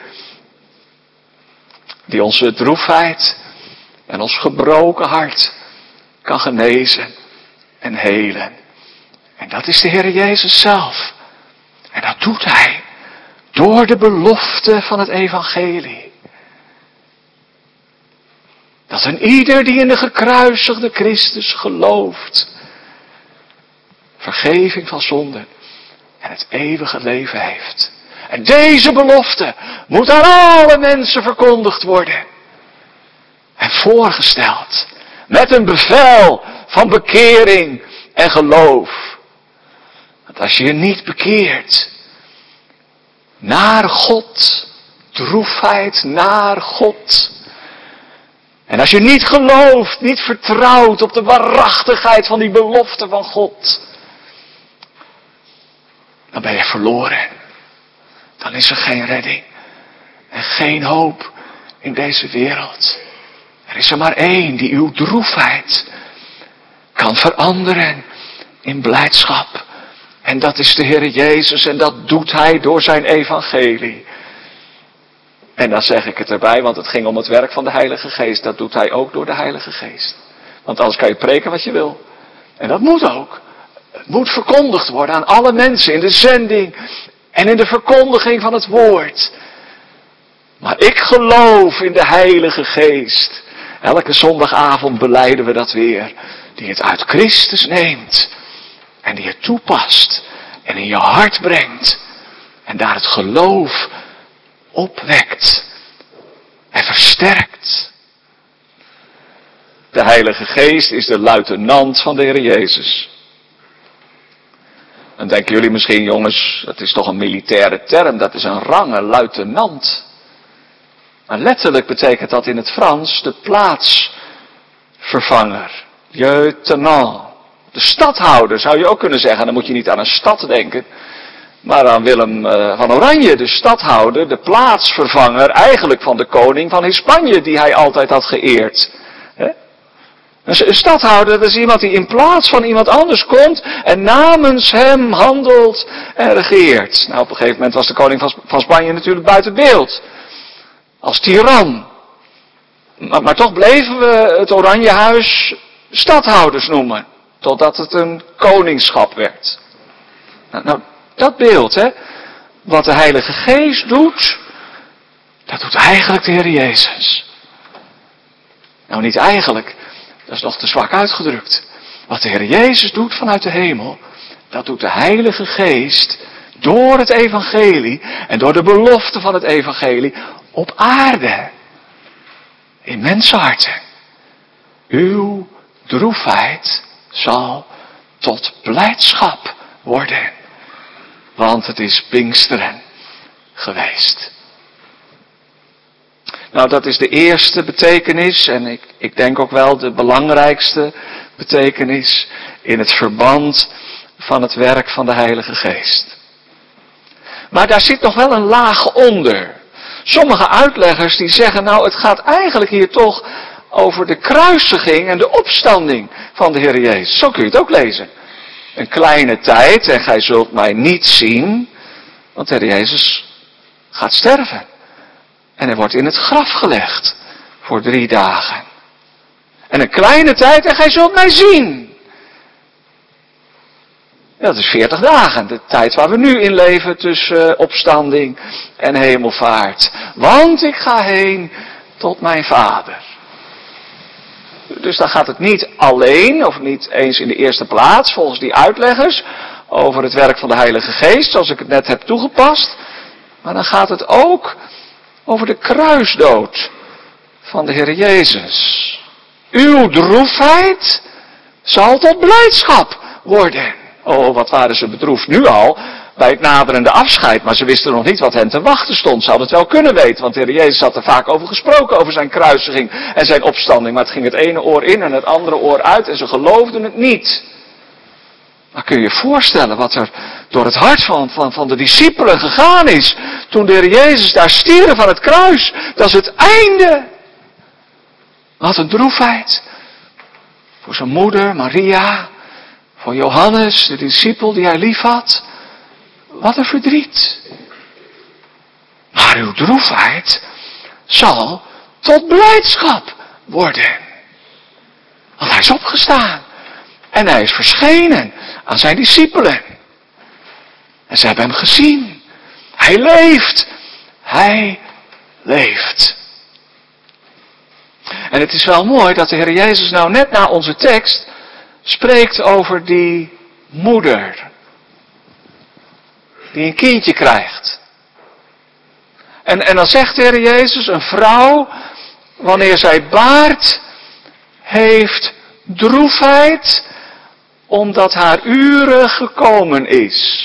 die onze droefheid en ons gebroken hart kan genezen en helen. En dat is de Heer Jezus zelf. En dat doet Hij door de belofte van het evangelie. Dat een ieder die in de gekruisigde Christus gelooft, vergeving van zonde en het eeuwige leven heeft. En deze belofte moet aan alle mensen verkondigd worden. En voorgesteld met een bevel van bekering en geloof. Want als je je niet bekeert naar God, droefheid naar God. En als je niet gelooft, niet vertrouwt op de waarachtigheid van die belofte van God, dan ben je verloren. Dan is er geen redding en geen hoop in deze wereld. Er is er maar één die uw droefheid kan veranderen in blijdschap. En dat is de Heer Jezus en dat doet Hij door zijn evangelie. En dan zeg ik het erbij, want het ging om het werk van de Heilige Geest. Dat doet Hij ook door de Heilige Geest. Want anders kan je preken wat je wil. En dat moet ook. Het moet verkondigd worden aan alle mensen in de zending en in de verkondiging van het woord. Maar ik geloof in de Heilige Geest. Elke zondagavond belijden we dat weer. Die het uit Christus neemt. En die het toepast. En in je hart brengt. En daar het geloof opwekt. En versterkt. De Heilige Geest is de luitenant van de Heer Jezus. Dan denken jullie misschien, jongens, dat is toch een militaire term. Dat is een rang, een luitenant. Maar letterlijk betekent dat in het Frans de plaatsvervanger. Lieutenant. De stadhouder zou je ook kunnen zeggen. Dan moet je niet aan een stad denken. Maar aan Willem uh, van Oranje, de stadhouder, de plaatsvervanger eigenlijk van de koning van Hispanje die hij altijd had geëerd. He? Dus een stadhouder, dat is iemand die in plaats van iemand anders komt en namens hem handelt en regeert. Nou, op een gegeven moment was de koning van, van Spanje natuurlijk buiten beeld. Als tiran. Maar, maar toch bleven we het Oranjehuis stadhouders noemen. Totdat het een koningschap werd. Nou, nou dat beeld, hè. Wat de Heilige Geest doet, dat doet eigenlijk de Heer Jezus. Nou, niet eigenlijk. Dat is nog te zwak uitgedrukt. Wat de Heer Jezus doet vanuit de hemel, dat doet de Heilige Geest door het evangelie en door de belofte van het evangelie op aarde. In mensenharten. Uw droefheid zal tot blijdschap worden. Want het is Pinksteren geweest. Nou, dat is de eerste betekenis en ik, ik denk ook wel de belangrijkste betekenis in het verband van het werk van de Heilige Geest. Maar daar zit nog wel een laag onder. Sommige uitleggers die zeggen, nou het gaat eigenlijk hier toch over de kruisiging en de opstanding van de Heer Jezus. Zo kun je het ook lezen. Een kleine tijd en gij zult mij niet zien, want de Heer Jezus gaat sterven. En hij wordt in het graf gelegd voor drie dagen. En een kleine tijd en gij zult mij zien. Ja, dat is veertig dagen, de tijd waar we nu in leven tussen opstanding en hemelvaart. Want ik ga heen tot mijn Vader. Dus dan gaat het niet alleen, of niet eens in de eerste plaats, volgens die uitleggers, over het werk van de Heilige Geest, zoals ik het net heb toegepast. Maar dan gaat het ook over de kruisdood van de Heer Jezus. Uw droefheid zal tot blijdschap worden. Oh, wat waren ze bedroefd nu al bij het naderende afscheid. Maar ze wisten nog niet wat hen te wachten stond. Ze hadden het wel kunnen weten, want de Heer Jezus had er vaak over gesproken, over zijn kruisiging en zijn opstanding. Maar het ging het ene oor in en het andere oor uit en ze geloofden het niet. Maar kun je je voorstellen wat er door het hart van, van, van de discipelen gegaan is toen de Heer Jezus daar stierf van het kruis. Dat is het einde. Wat een droefheid. Voor zijn moeder, Maria. Voor Johannes, de discipel die hij lief had. Wat een verdriet. Maar uw droefheid zal tot blijdschap worden. Want hij is opgestaan. En hij is verschenen aan zijn discipelen. En ze hebben hem gezien. Hij leeft. Hij leeft. En het is wel mooi dat de Heer Jezus nou net na onze tekst spreekt over die moeder. Die een kindje krijgt. En, en dan zegt de Heer Jezus, een vrouw, wanneer zij baart, heeft droefheid, omdat haar uren gekomen is.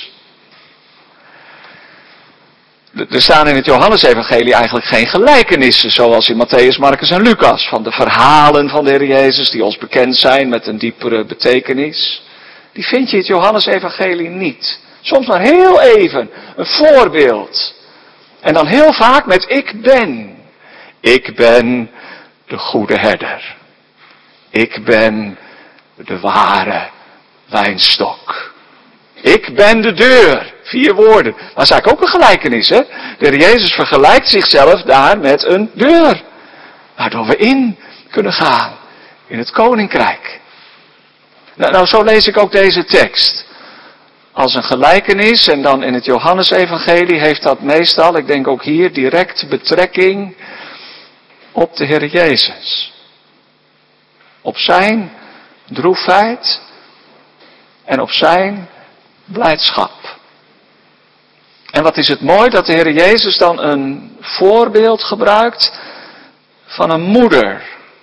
Er staan in het Johannesevangelie eigenlijk geen gelijkenissen, zoals in Matthäus, Marcus en Lucas, van de verhalen van de Heer Jezus, die ons bekend zijn met een diepere betekenis. Die vind je in het Johannesevangelie niet. Soms maar heel even, een voorbeeld. En dan heel vaak met ik ben. Ik ben de goede herder. Ik ben de ware wijnstok. Ik ben de deur. Vier woorden. Maar dat is eigenlijk ook een gelijkenis, hè? De Heer Jezus vergelijkt zichzelf daar met een deur. Waardoor we in kunnen gaan. In het koninkrijk. Nou, nou, zo lees ik ook deze tekst. Als een gelijkenis, en dan in het Johannesevangelie heeft dat meestal, ik denk ook hier, direct betrekking op de Heer Jezus. Op zijn droefheid en op zijn blijdschap. En wat is het mooi dat de Heer Jezus dan een voorbeeld gebruikt van een moeder.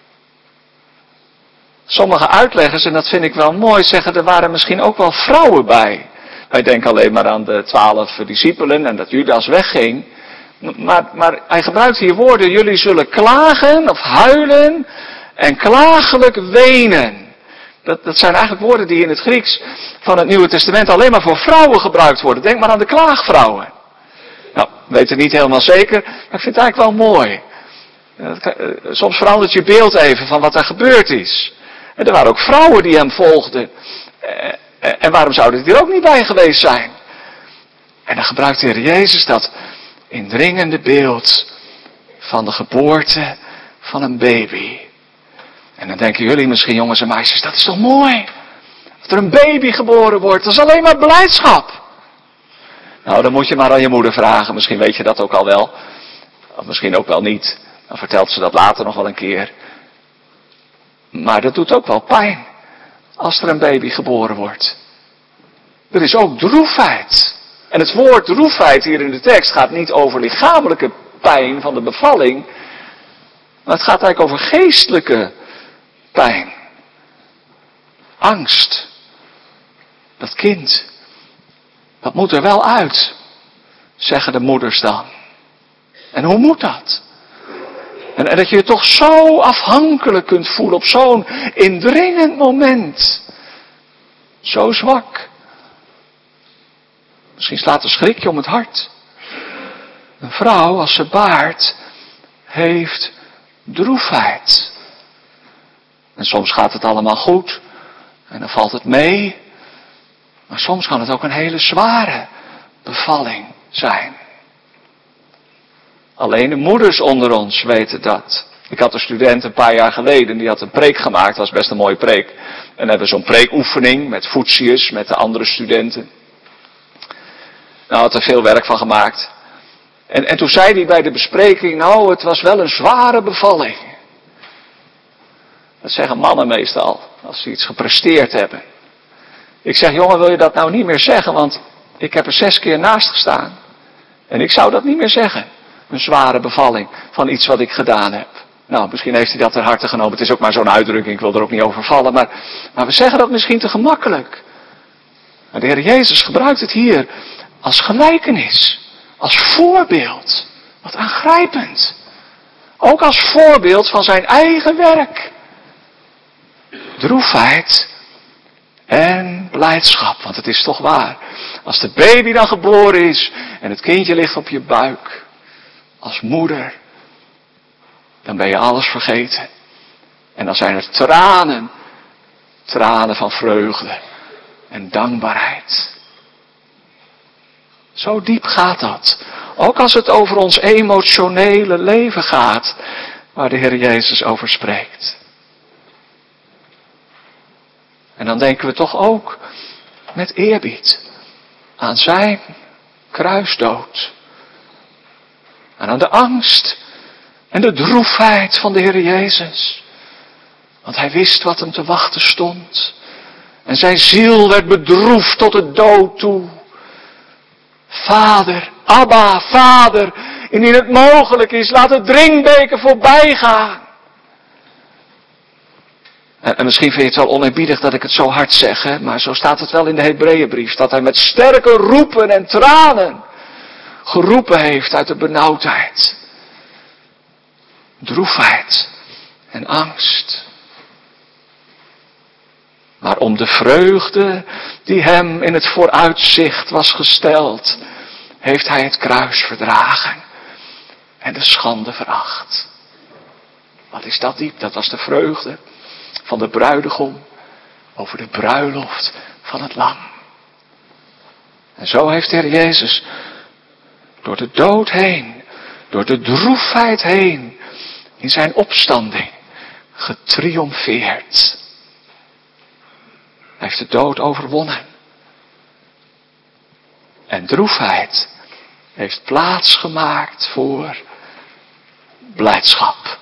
Sommige uitleggers, en dat vind ik wel mooi, zeggen er waren misschien ook wel vrouwen bij. Wij denken alleen maar aan de twaalf discipelen en dat Judas wegging. Maar, maar hij gebruikt hier woorden, jullie zullen klagen of huilen en klagelijk wenen. Dat, dat zijn eigenlijk woorden die in het Grieks van het Nieuwe Testament alleen maar voor vrouwen gebruikt worden. Denk maar aan de klaagvrouwen. Nou, ik weet het niet helemaal zeker, maar ik vind het eigenlijk wel mooi. Soms verandert je beeld even van wat er gebeurd is. En er waren ook vrouwen die hem volgden. En waarom zouden die er ook niet bij geweest zijn? En dan gebruikt de Heer Jezus dat indringende beeld van de geboorte van een baby. En dan denken jullie misschien, jongens en meisjes, dat is toch mooi? Dat er een baby geboren wordt, dat is alleen maar blijdschap. Nou, dan moet je maar aan je moeder vragen. Misschien weet je dat ook al wel. Of misschien ook wel niet. Dan vertelt ze dat later nog wel een keer. Maar dat doet ook wel pijn. Als er een baby geboren wordt. Er is ook droefheid. En het woord droefheid hier in de tekst gaat niet over lichamelijke pijn van de bevalling. Maar het gaat eigenlijk over geestelijke pijn. Angst. Dat kind. Dat moet er wel uit. Zeggen de moeders dan. En hoe moet dat? En, en dat je je toch zo afhankelijk kunt voelen op zo'n indringend moment. Zo zwak. Misschien slaat een schrikje om het hart. Een vrouw, als ze baart, heeft droefheid. En soms gaat het allemaal goed. En dan valt het mee. Maar soms kan het ook een hele zware bevalling zijn. Alleen de moeders onder ons weten dat. Ik had een student een paar jaar geleden, die had een preek gemaakt, dat was best een mooie preek. En dan hebben we zo'n preekoefening met Voetius, met de andere studenten. Nou, had er veel werk van gemaakt. En, en toen zei hij bij de bespreking, nou, het was wel een zware bevalling. Dat zeggen mannen meestal, als ze iets gepresteerd hebben. Ik zeg, jongen, wil je dat nou niet meer zeggen, want ik heb er zes keer naast gestaan. En ik zou dat niet meer zeggen. Een zware bevalling van iets wat ik gedaan heb. Nou, misschien heeft hij dat ter harte genomen. Het is ook maar zo'n uitdrukking, ik wil er ook niet over vallen. Maar, maar we zeggen dat misschien te gemakkelijk. Maar de Heer Jezus gebruikt het hier als gelijkenis. Als voorbeeld. Wat aangrijpend. Ook als voorbeeld van zijn eigen werk. Droefheid en blijdschap. Want het is toch waar. Als de baby dan geboren is en het kindje ligt op je buik. Als moeder, dan ben je alles vergeten. En dan zijn er tranen, tranen van vreugde en dankbaarheid. Zo diep gaat dat. Ook als het over ons emotionele leven gaat, waar de Heer Jezus over spreekt. En dan denken we toch ook met eerbied aan zijn kruisdood. En aan de angst en de droefheid van de Heer Jezus. Want hij wist wat hem te wachten stond. En zijn ziel werd bedroefd tot de dood toe. Vader, Abba, Vader, indien het mogelijk is, laat het drinkbeker voorbij gaan. En, en misschien vind je het wel oneerbiedig dat ik het zo hard zeg, hè? Maar zo staat het wel in de Hebreeënbrief. Dat hij met sterke roepen en tranen geroepen heeft uit de benauwdheid. Droefheid en angst. Maar om de vreugde die hem in het vooruitzicht was gesteld, heeft hij het kruis verdragen en de schande veracht. Wat is dat diep? Dat was de vreugde van de bruidegom over de bruiloft van het lam. En zo heeft de Heer Jezus door de dood heen, door de droefheid heen, in zijn opstanding getriomfeerd. Hij heeft de dood overwonnen. En droefheid heeft plaats gemaakt voor blijdschap.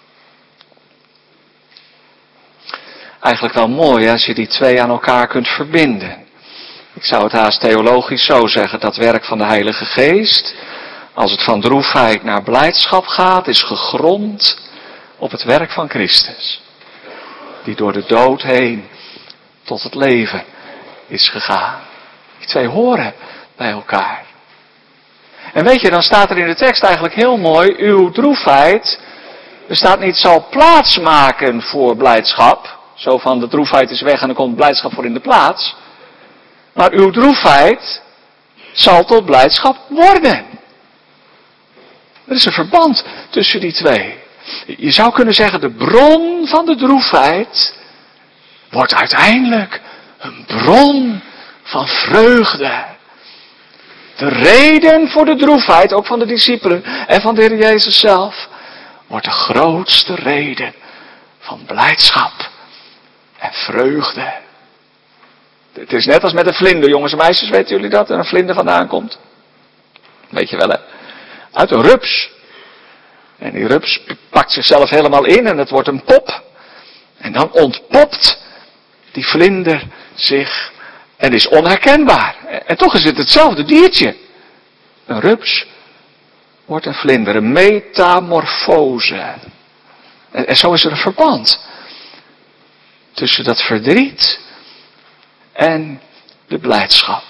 Eigenlijk wel mooi als je die twee aan elkaar kunt verbinden. Ik zou het haast theologisch zo zeggen, dat werk van de Heilige Geest, als het van droefheid naar blijdschap gaat, is gegrond op het werk van Christus. Die door de dood heen tot het leven is gegaan. Die twee horen bij elkaar. En weet je, dan staat er in de tekst eigenlijk heel mooi, uw droefheid, er staat niet zal plaatsmaken voor blijdschap. Zo van de droefheid is weg en er komt blijdschap voor in de plaats. Maar uw droefheid zal tot blijdschap worden. Er is een verband tussen die twee. Je zou kunnen zeggen, de bron van de droefheid wordt uiteindelijk een bron van vreugde. De reden voor de droefheid, ook van de discipelen en van de Heer Jezus zelf, wordt de grootste reden van blijdschap en vreugde. Het is net als met een vlinder, jongens en meisjes, weten jullie dat? Er een vlinder vandaan komt. Weet je wel, hè? Uit een rups. En die rups pakt zichzelf helemaal in en het wordt een pop. En dan ontpopt die vlinder zich en is onherkenbaar. En toch is het hetzelfde diertje. Een rups wordt een vlinder, een metamorfose. En, en zo is er een verband tussen dat verdriet en de blijdschap.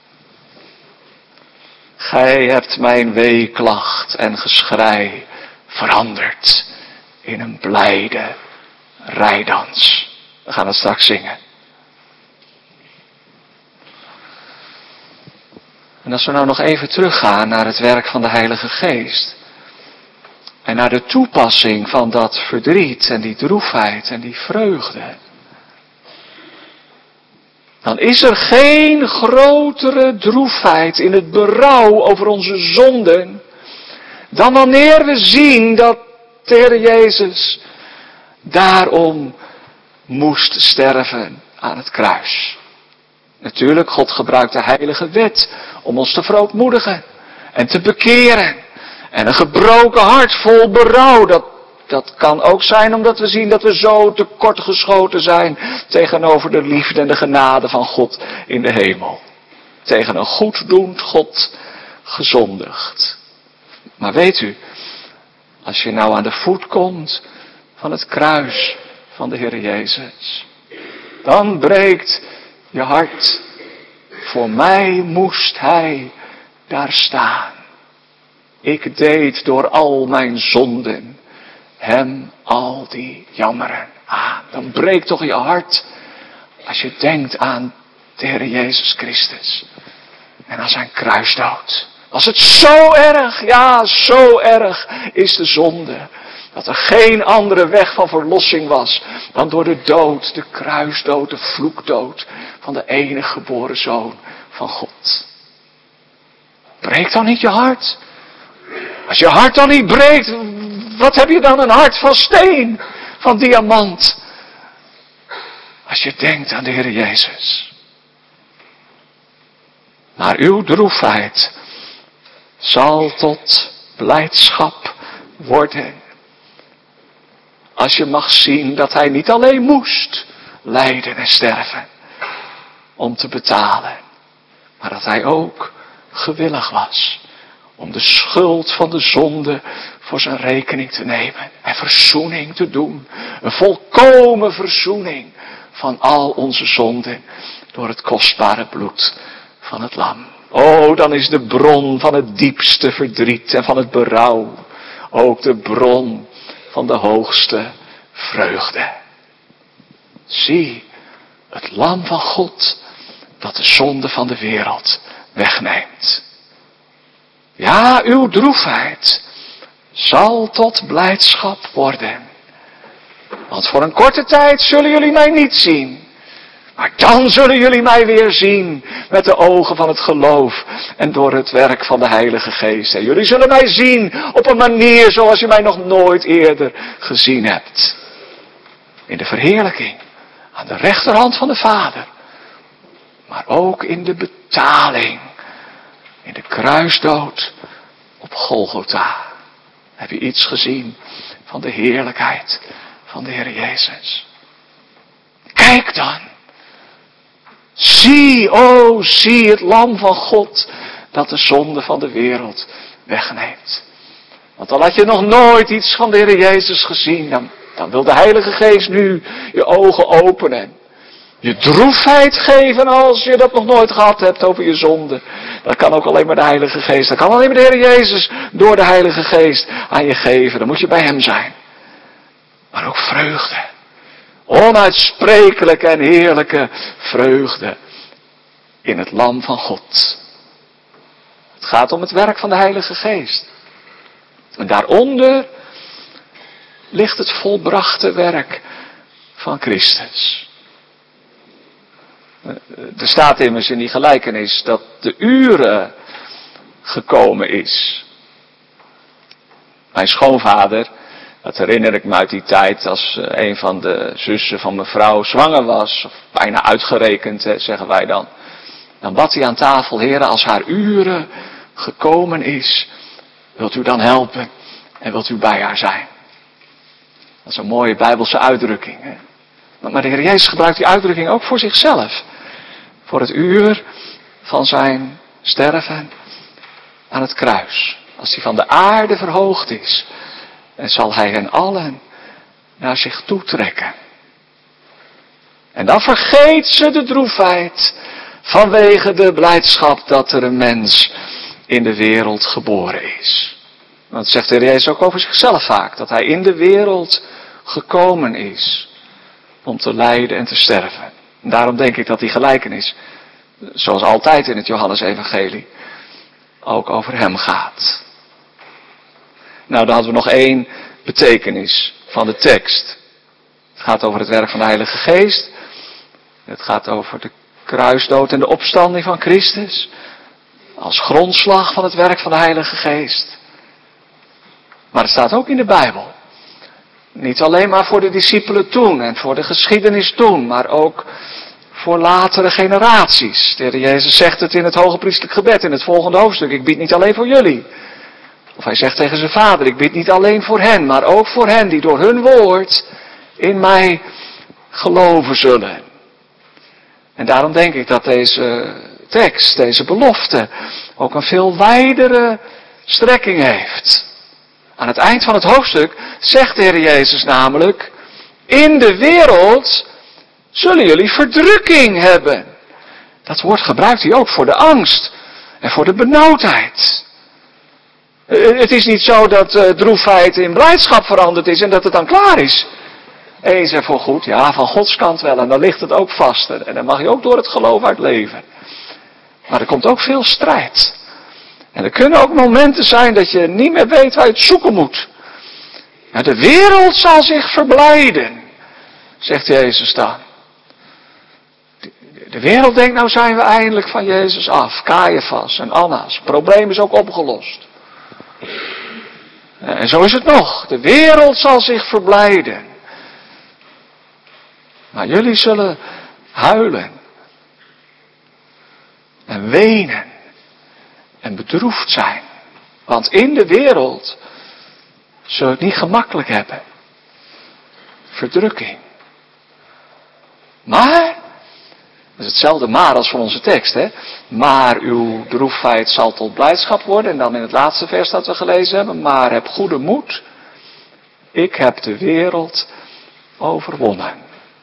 Gij hebt mijn weeklacht en geschrei veranderd in een blijde rijdans. We gaan het straks zingen. En als we nou nog even teruggaan naar het werk van de Heilige Geest. En naar de toepassing van dat verdriet en die droefheid en die vreugde. Dan is er geen grotere droefheid in het berouw over onze zonden, dan wanneer we zien dat de Heer Jezus daarom moest sterven aan het kruis. Natuurlijk, God gebruikt de heilige wet om ons te verootmoedigen en te bekeren. En een gebroken hart vol berouw, dat, dat kan ook zijn omdat we zien dat we zo tekortgeschoten zijn tegenover de liefde en de genade van God in de hemel. Tegen een goeddoend God gezondigd. Maar weet u, als je nou aan de voet komt van het kruis van de Heer Jezus, dan breekt je hart. Voor mij moest Hij daar staan. Ik deed door al mijn zonden Hem al die jammeren aan. Dan breekt toch je hart als je denkt aan de Heer Jezus Christus. En aan zijn kruisdood. Was het zo erg, ja zo erg is de zonde. Dat er geen andere weg van verlossing was dan door de dood, de kruisdood, de vloekdood van de enige geboren Zoon van God. Breekt dan niet je hart? Als je hart dan niet breekt, wat heb je dan een hart van steen, van diamant? Als je denkt aan de Heer Jezus. Maar uw droefheid zal tot blijdschap worden. Als je mag zien dat hij niet alleen moest lijden en sterven om te betalen, maar dat hij ook gewillig was om de schuld van de zonde voor zijn rekening te nemen en verzoening te doen. Een volkomen verzoening van al onze zonden door het kostbare bloed van het lam. O, dan is de bron van het diepste verdriet en van het berouw ook de bron van de hoogste vreugde. Zie, het lam van God dat de zonde van de wereld wegneemt. Ja, uw droefheid zal tot blijdschap worden. Want voor een korte tijd zullen jullie mij niet zien. Maar dan zullen jullie mij weer zien met de ogen van het geloof en door het werk van de Heilige Geest. En jullie zullen mij zien op een manier zoals je mij nog nooit eerder gezien hebt. In de verheerlijking aan de rechterhand van de Vader. Maar ook in de betaling. In de kruisdood op Golgotha. Heb je iets gezien van de heerlijkheid van de Heer Jezus. Kijk dan. Zie, o zie het lam van God dat de zonde van de wereld wegneemt. Want al had je nog nooit iets van de Heer Jezus gezien, dan, dan wil de Heilige Geest nu je ogen openen. Je droefheid geven als je dat nog nooit gehad hebt over je zonde. Dat kan ook alleen maar de Heilige Geest. Dat kan alleen maar de Heer Jezus door de Heilige Geest aan je geven. Dan moet je bij Hem zijn. Maar ook vreugde. Onuitsprekelijke en heerlijke vreugde in het lam van God. Het gaat om het werk van de Heilige Geest. En daaronder ligt het volbrachte werk van Christus. Er staat immers in die gelijkenis dat de uren gekomen is. Mijn schoonvader, dat herinner ik me uit die tijd, als een van de zussen van mijn vrouw zwanger was, of bijna uitgerekend, zeggen wij dan. Dan bad hij aan tafel: Heere, als haar uren gekomen is, wilt u dan helpen en wilt u bij haar zijn. Dat is een mooie Bijbelse uitdrukking. Hè? Maar de Heer Jezus gebruikt die uitdrukking ook voor zichzelf. Voor het uur van zijn sterven aan het kruis. Als hij van de aarde verhoogd is, dan zal hij hen allen naar zich toetrekken. En dan vergeet ze de droefheid vanwege de blijdschap dat er een mens in de wereld geboren is. Want dat zegt de Heer Jezus ook over zichzelf vaak. Dat hij in de wereld gekomen is om te lijden en te sterven. En daarom denk ik dat die gelijkenis, zoals altijd in het Johannesevangelie, ook over hem gaat. Nou, dan hadden we nog één betekenis van de tekst. Het gaat over het werk van de Heilige Geest. Het gaat over de kruisdood en de opstanding van Christus. Als grondslag van het werk van de Heilige Geest. Maar het staat ook in de Bijbel. Niet alleen maar voor de discipelen toen en voor de geschiedenis toen, maar ook voor latere generaties. De Heer Jezus zegt het in het hoge priestelijk gebed in het volgende hoofdstuk: ik bied niet alleen voor jullie. Of hij zegt tegen zijn Vader: ik bied niet alleen voor hen, maar ook voor hen die door hun woord in mij geloven zullen. En daarom denk ik dat deze tekst, deze belofte, ook een veel wijdere strekking heeft. Aan het eind van het hoofdstuk zegt de Heer Jezus namelijk: in de wereld zullen jullie verdrukking hebben. Dat woord gebruikt hij ook voor de angst en voor de benauwdheid. Het is niet zo dat uh, droefheid in blijdschap veranderd is en dat het dan klaar is. Eens en voor goed, ja, van Gods kant wel. En dan ligt het ook vast. En dan mag je ook door het geloof uit leven. Maar er komt ook veel strijd. En er kunnen ook momenten zijn dat je niet meer weet waar je het zoeken moet. Maar de wereld zal zich verblijden, zegt Jezus dan. De wereld denkt, nou zijn we eindelijk van Jezus af. Caiaphas en Annas. Het probleem is ook opgelost. En zo is het nog. De wereld zal zich verblijden. Maar jullie zullen huilen. En wenen. en bedroefd zijn. Want in de wereld zul je het niet gemakkelijk hebben. Verdrukking. Maar, dat is hetzelfde maar als van onze tekst, hè. Maar uw droefheid zal tot blijdschap worden. En dan in het laatste vers dat we gelezen hebben. Maar heb goede moed. Ik heb de wereld overwonnen.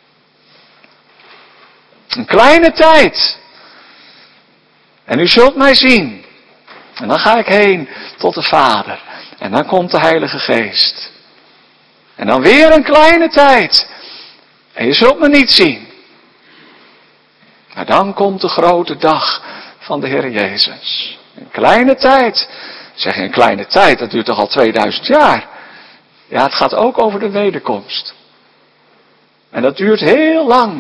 Een kleine tijd. En u zult mij zien. En dan ga ik heen tot de Vader. En dan komt de Heilige Geest. En dan weer een kleine tijd. En je zult me niet zien. Maar dan komt de grote dag van de Heer Jezus. Een kleine tijd. Zeg je een kleine tijd, dat duurt toch al tweeduizend jaar. Ja, het gaat ook over de wederkomst. En dat duurt heel lang.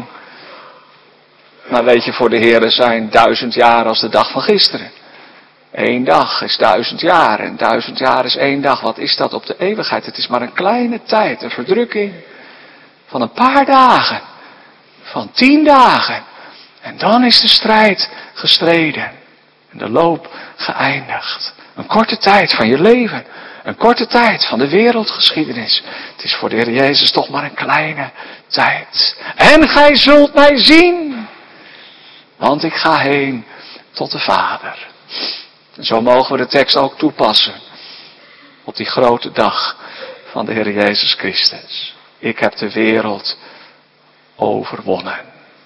Maar weet je, voor de Heer zijn duizend jaar als de dag van gisteren. Eén dag is duizend jaar en duizend jaar is één dag. Wat is dat op de eeuwigheid? Het is maar een kleine tijd, een verdrukking van een paar dagen, van tien dagen. En dan is de strijd gestreden en de loop geëindigd. Een korte tijd van je leven, een korte tijd van de wereldgeschiedenis. Het is voor de Heer Jezus toch maar een kleine tijd. En gij zult mij zien, want ik ga heen tot de Vader. En zo mogen we de tekst ook toepassen op die grote dag van de Heer Jezus Christus. Ik heb de wereld overwonnen.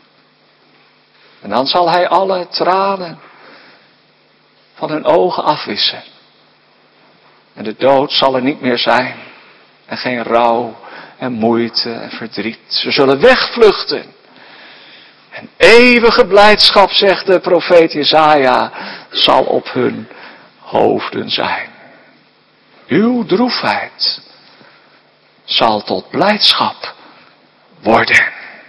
En dan zal Hij alle tranen van hun ogen afwissen. En de dood zal er niet meer zijn. En geen rouw en moeite en verdriet. Ze zullen wegvluchten. En eeuwige blijdschap, zegt de profeet Jesaja, zal op hun hoofden zijn. Uw droefheid zal tot blijdschap worden.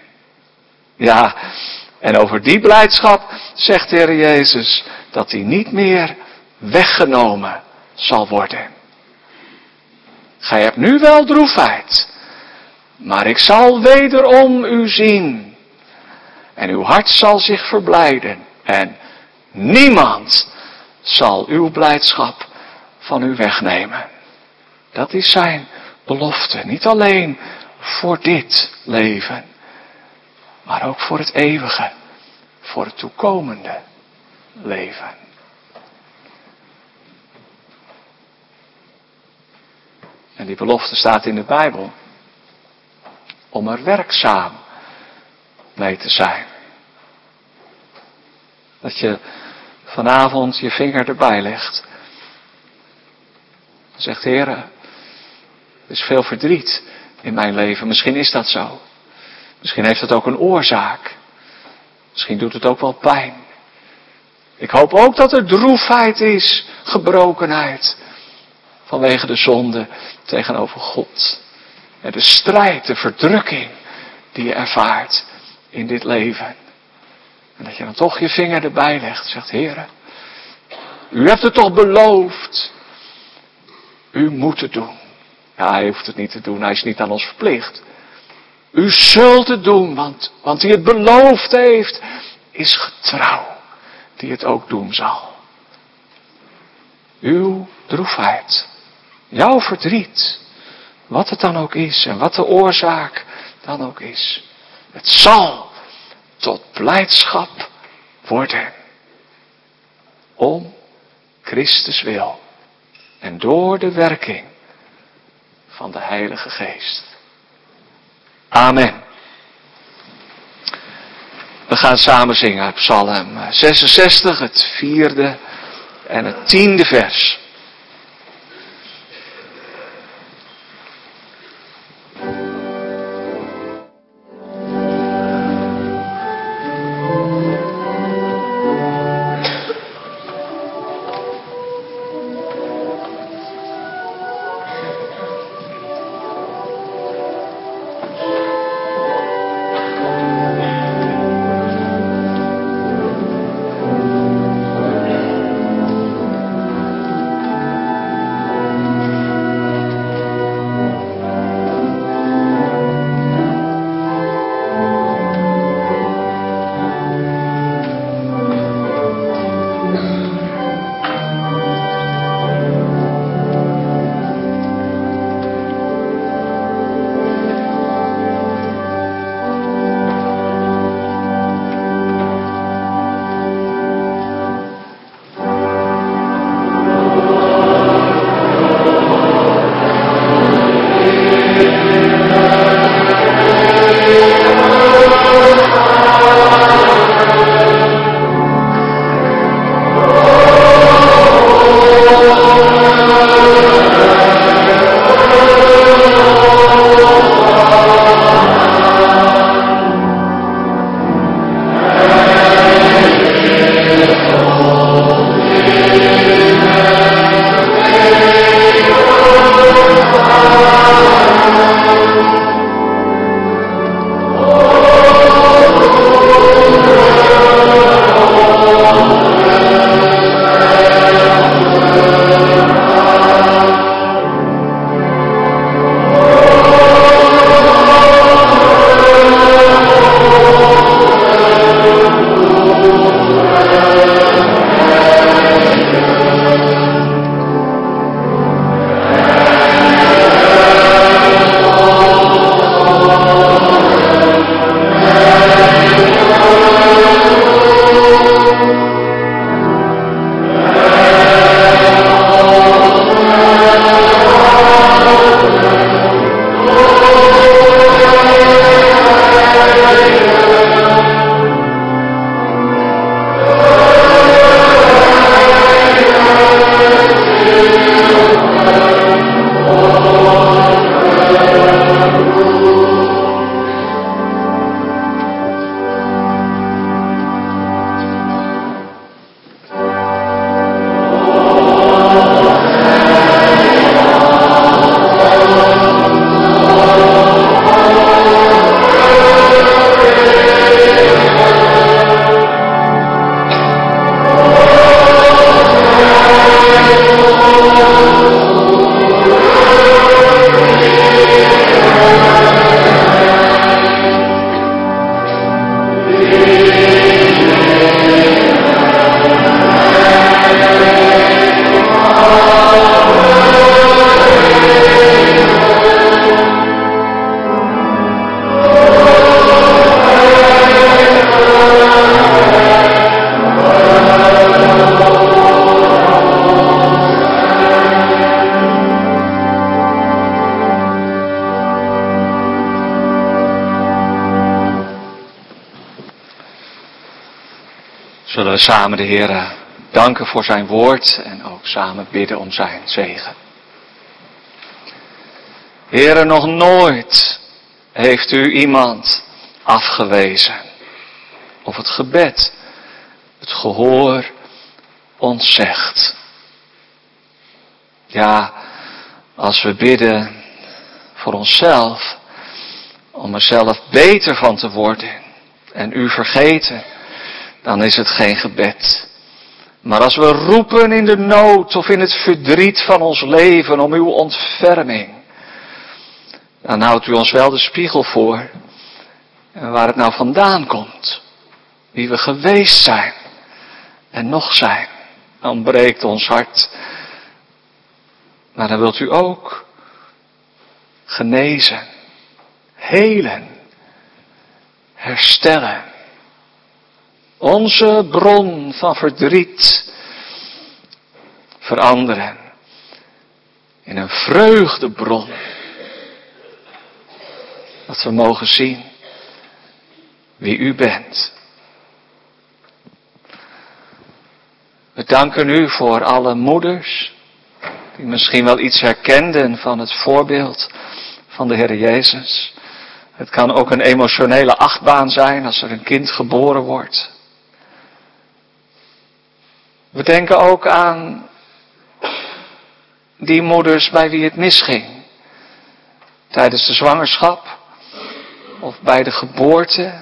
Ja, en over die blijdschap zegt de Heer Jezus dat die niet meer weggenomen zal worden. Gij hebt nu wel droefheid, maar ik zal wederom u zien. En uw hart zal zich verblijden. En niemand zal uw blijdschap van u wegnemen. Dat is zijn belofte. Niet alleen voor dit leven. Maar ook voor het eeuwige. Voor het toekomende leven. En die belofte staat in de Bijbel. Om er werkzaam mee te zijn. Dat je vanavond je vinger erbij legt. Zegt, Heer, er is veel verdriet in mijn leven. Misschien is dat zo. Misschien heeft het ook een oorzaak. Misschien doet het ook wel pijn. Ik hoop ook dat er droefheid is, gebrokenheid. Vanwege de zonde tegenover God. En de strijd, de verdrukking die je ervaart in dit leven. En dat je dan toch je vinger erbij legt. Zegt, Heer, u hebt het toch beloofd. U moet het doen. Ja, hij hoeft het niet te doen. Hij is niet aan ons verplicht. U zult het doen. Want, want die het beloofd heeft, is getrouw. Die het ook doen zal. Uw droefheid. Jouw verdriet. Wat het dan ook is. En wat de oorzaak dan ook is. Het zal tot blijdschap worden. Om Christus wil. En door de werking van de Heilige Geest. Amen. We gaan samen zingen uit Psalm zesenzestig, het vierde en het tiende vers. Zullen we samen de Heer danken voor zijn woord en ook samen bidden om zijn zegen. Heere, nog nooit heeft u iemand afgewezen. Of het gebed, het gehoor ontzegt. Ja, als we bidden voor onszelf, om er zelf beter van te worden en u vergeten, dan is het geen gebed. Maar als we roepen in de nood of in het verdriet van ons leven om uw ontferming, dan houdt u ons wel de spiegel voor. En waar het nou vandaan komt, wie we geweest zijn en nog zijn, dan breekt ons hart. Maar dan wilt u ook genezen, helen, herstellen. Onze bron van verdriet veranderen in een vreugdebron. Dat we mogen zien wie u bent. We danken u voor alle moeders die misschien wel iets herkenden van het voorbeeld van de Heer Jezus. Het kan ook een emotionele achtbaan zijn als er een kind geboren wordt. We denken ook aan die moeders bij wie het misging. Tijdens de zwangerschap of bij de geboorte.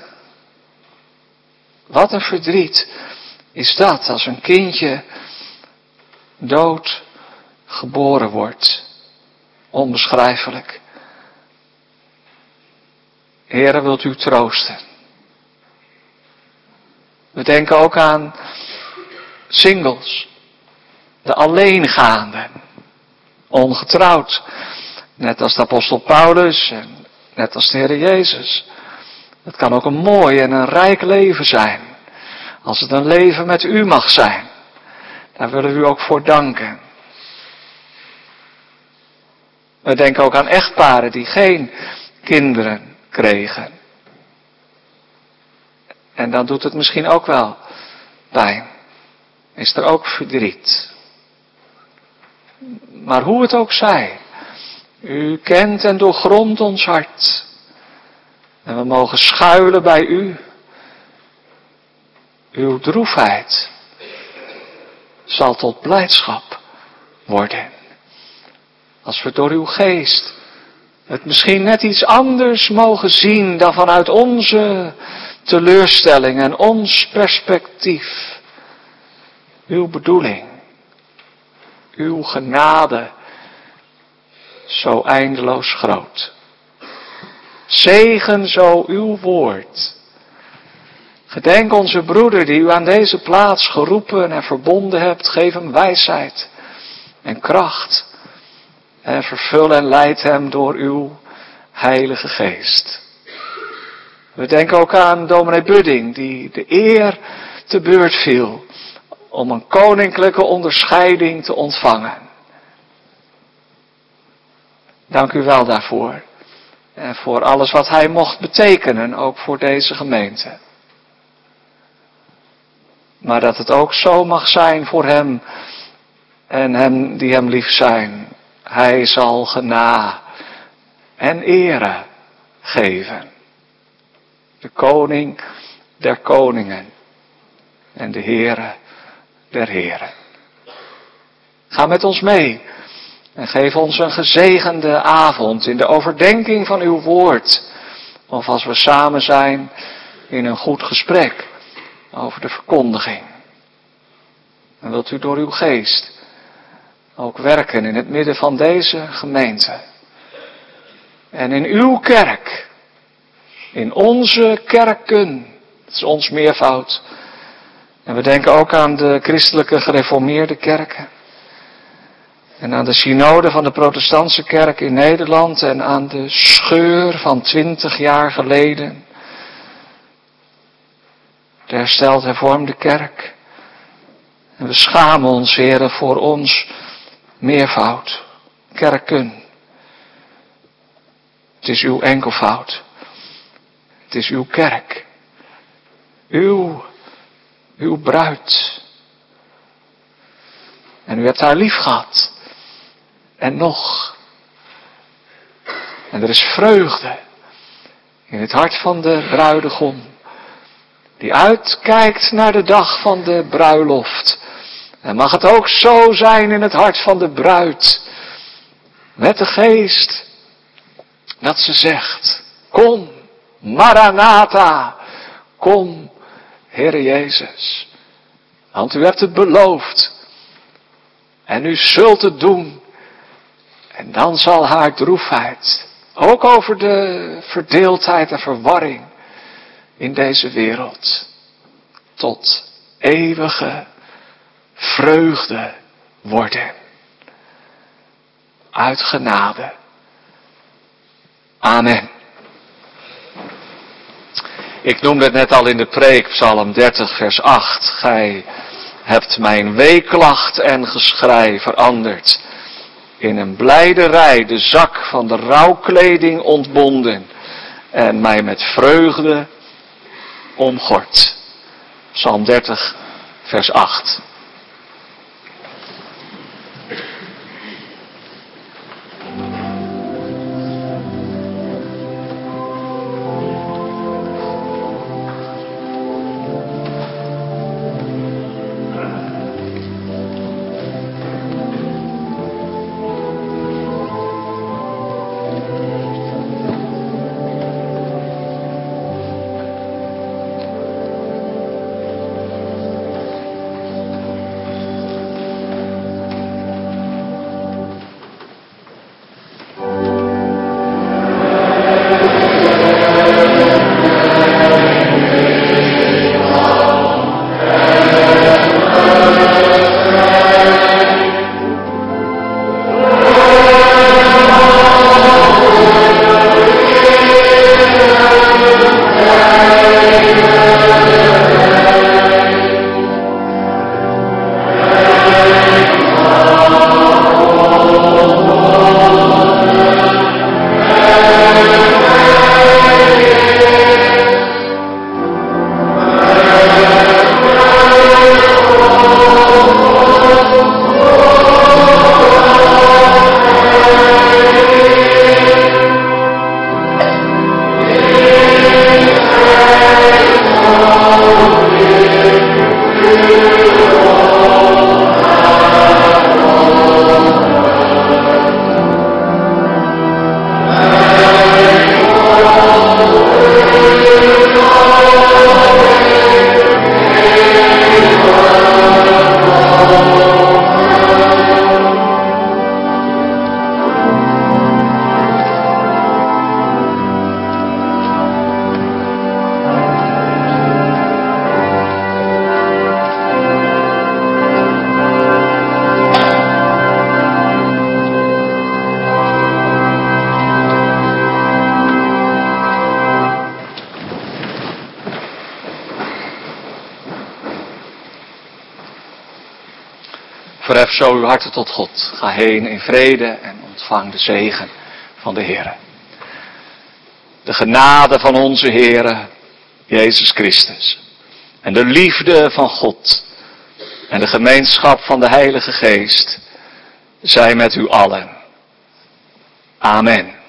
Wat een verdriet is dat als een kindje dood geboren wordt. Onbeschrijfelijk. Heere, wilt u troosten. We denken ook aan singles, de alleengaanden, ongetrouwd, net als de apostel Paulus en net als de Heer Jezus. Het kan ook een mooi en een rijk leven zijn, als het een leven met u mag zijn. Daar willen we u ook voor danken. We denken ook aan echtparen die geen kinderen kregen. En dan doet het misschien ook wel pijn. Is er ook verdriet. Maar hoe het ook zij, u kent en doorgrondt ons hart. En we mogen schuilen bij u. Uw droefheid zal tot blijdschap worden. Als we door uw geest het misschien net iets anders mogen zien dan vanuit onze teleurstelling en ons perspectief. Uw bedoeling, uw genade, zo eindeloos groot. Zegen zo uw woord. Gedenk onze broeder die u aan deze plaats geroepen en verbonden hebt. Geef hem wijsheid en kracht. En vervul en leid hem door uw Heilige Geest. We denken ook aan dominee Budding die de eer te beurt viel om een koninklijke onderscheiding te ontvangen. Dank u wel daarvoor. En voor alles wat hij mocht betekenen, ook voor deze gemeente. Maar dat het ook zo mag zijn voor hem en hem die hem lief zijn. Hij zal gena en ere geven. De koning der koningen en de Heere der heren. Ga met ons mee en geef ons een gezegende avond in de overdenking van uw woord. Of als we samen zijn in een goed gesprek over de verkondiging. En wilt u door uw geest ook werken in het midden van deze gemeente. En in uw kerk. In onze kerken. Het is ons meervoud. En we denken ook aan de christelijke gereformeerde kerken. En aan de synode van de protestantse kerk in Nederland. En aan de scheur van twintig jaar geleden. De hersteld hervormde kerk. En we schamen ons, Heere, voor ons meervoud. Kerken. Het is uw enkelvoud. Het is uw kerk. Uw, uw bruid. En u hebt haar lief gehad. En nog. En er is vreugde in het hart van de bruidegom, die uitkijkt naar de dag van de bruiloft. En mag het ook zo zijn in het hart van de bruid, met de geest, dat ze zegt, kom, Maranatha, kom, Heere Jezus. Want u hebt het beloofd. En u zult het doen. En dan zal haar droefheid, ook over de verdeeldheid en verwarring in deze wereld, tot eeuwige vreugde worden. Uit genade. Amen. Ik noemde het net al in de preek, Psalm dertig vers acht. Gij hebt mijn weeklacht en geschrei veranderd in een blijderij, de zak van de rouwkleding ontbonden en mij met vreugde omgord. Psalm dertig vers acht. Verhef zo uw harten tot God. Ga heen in vrede en ontvang de zegen van de Heere. De genade van onze Heere, Jezus Christus. En de liefde van God. En de gemeenschap van de Heilige Geest. Zij met u allen. Amen.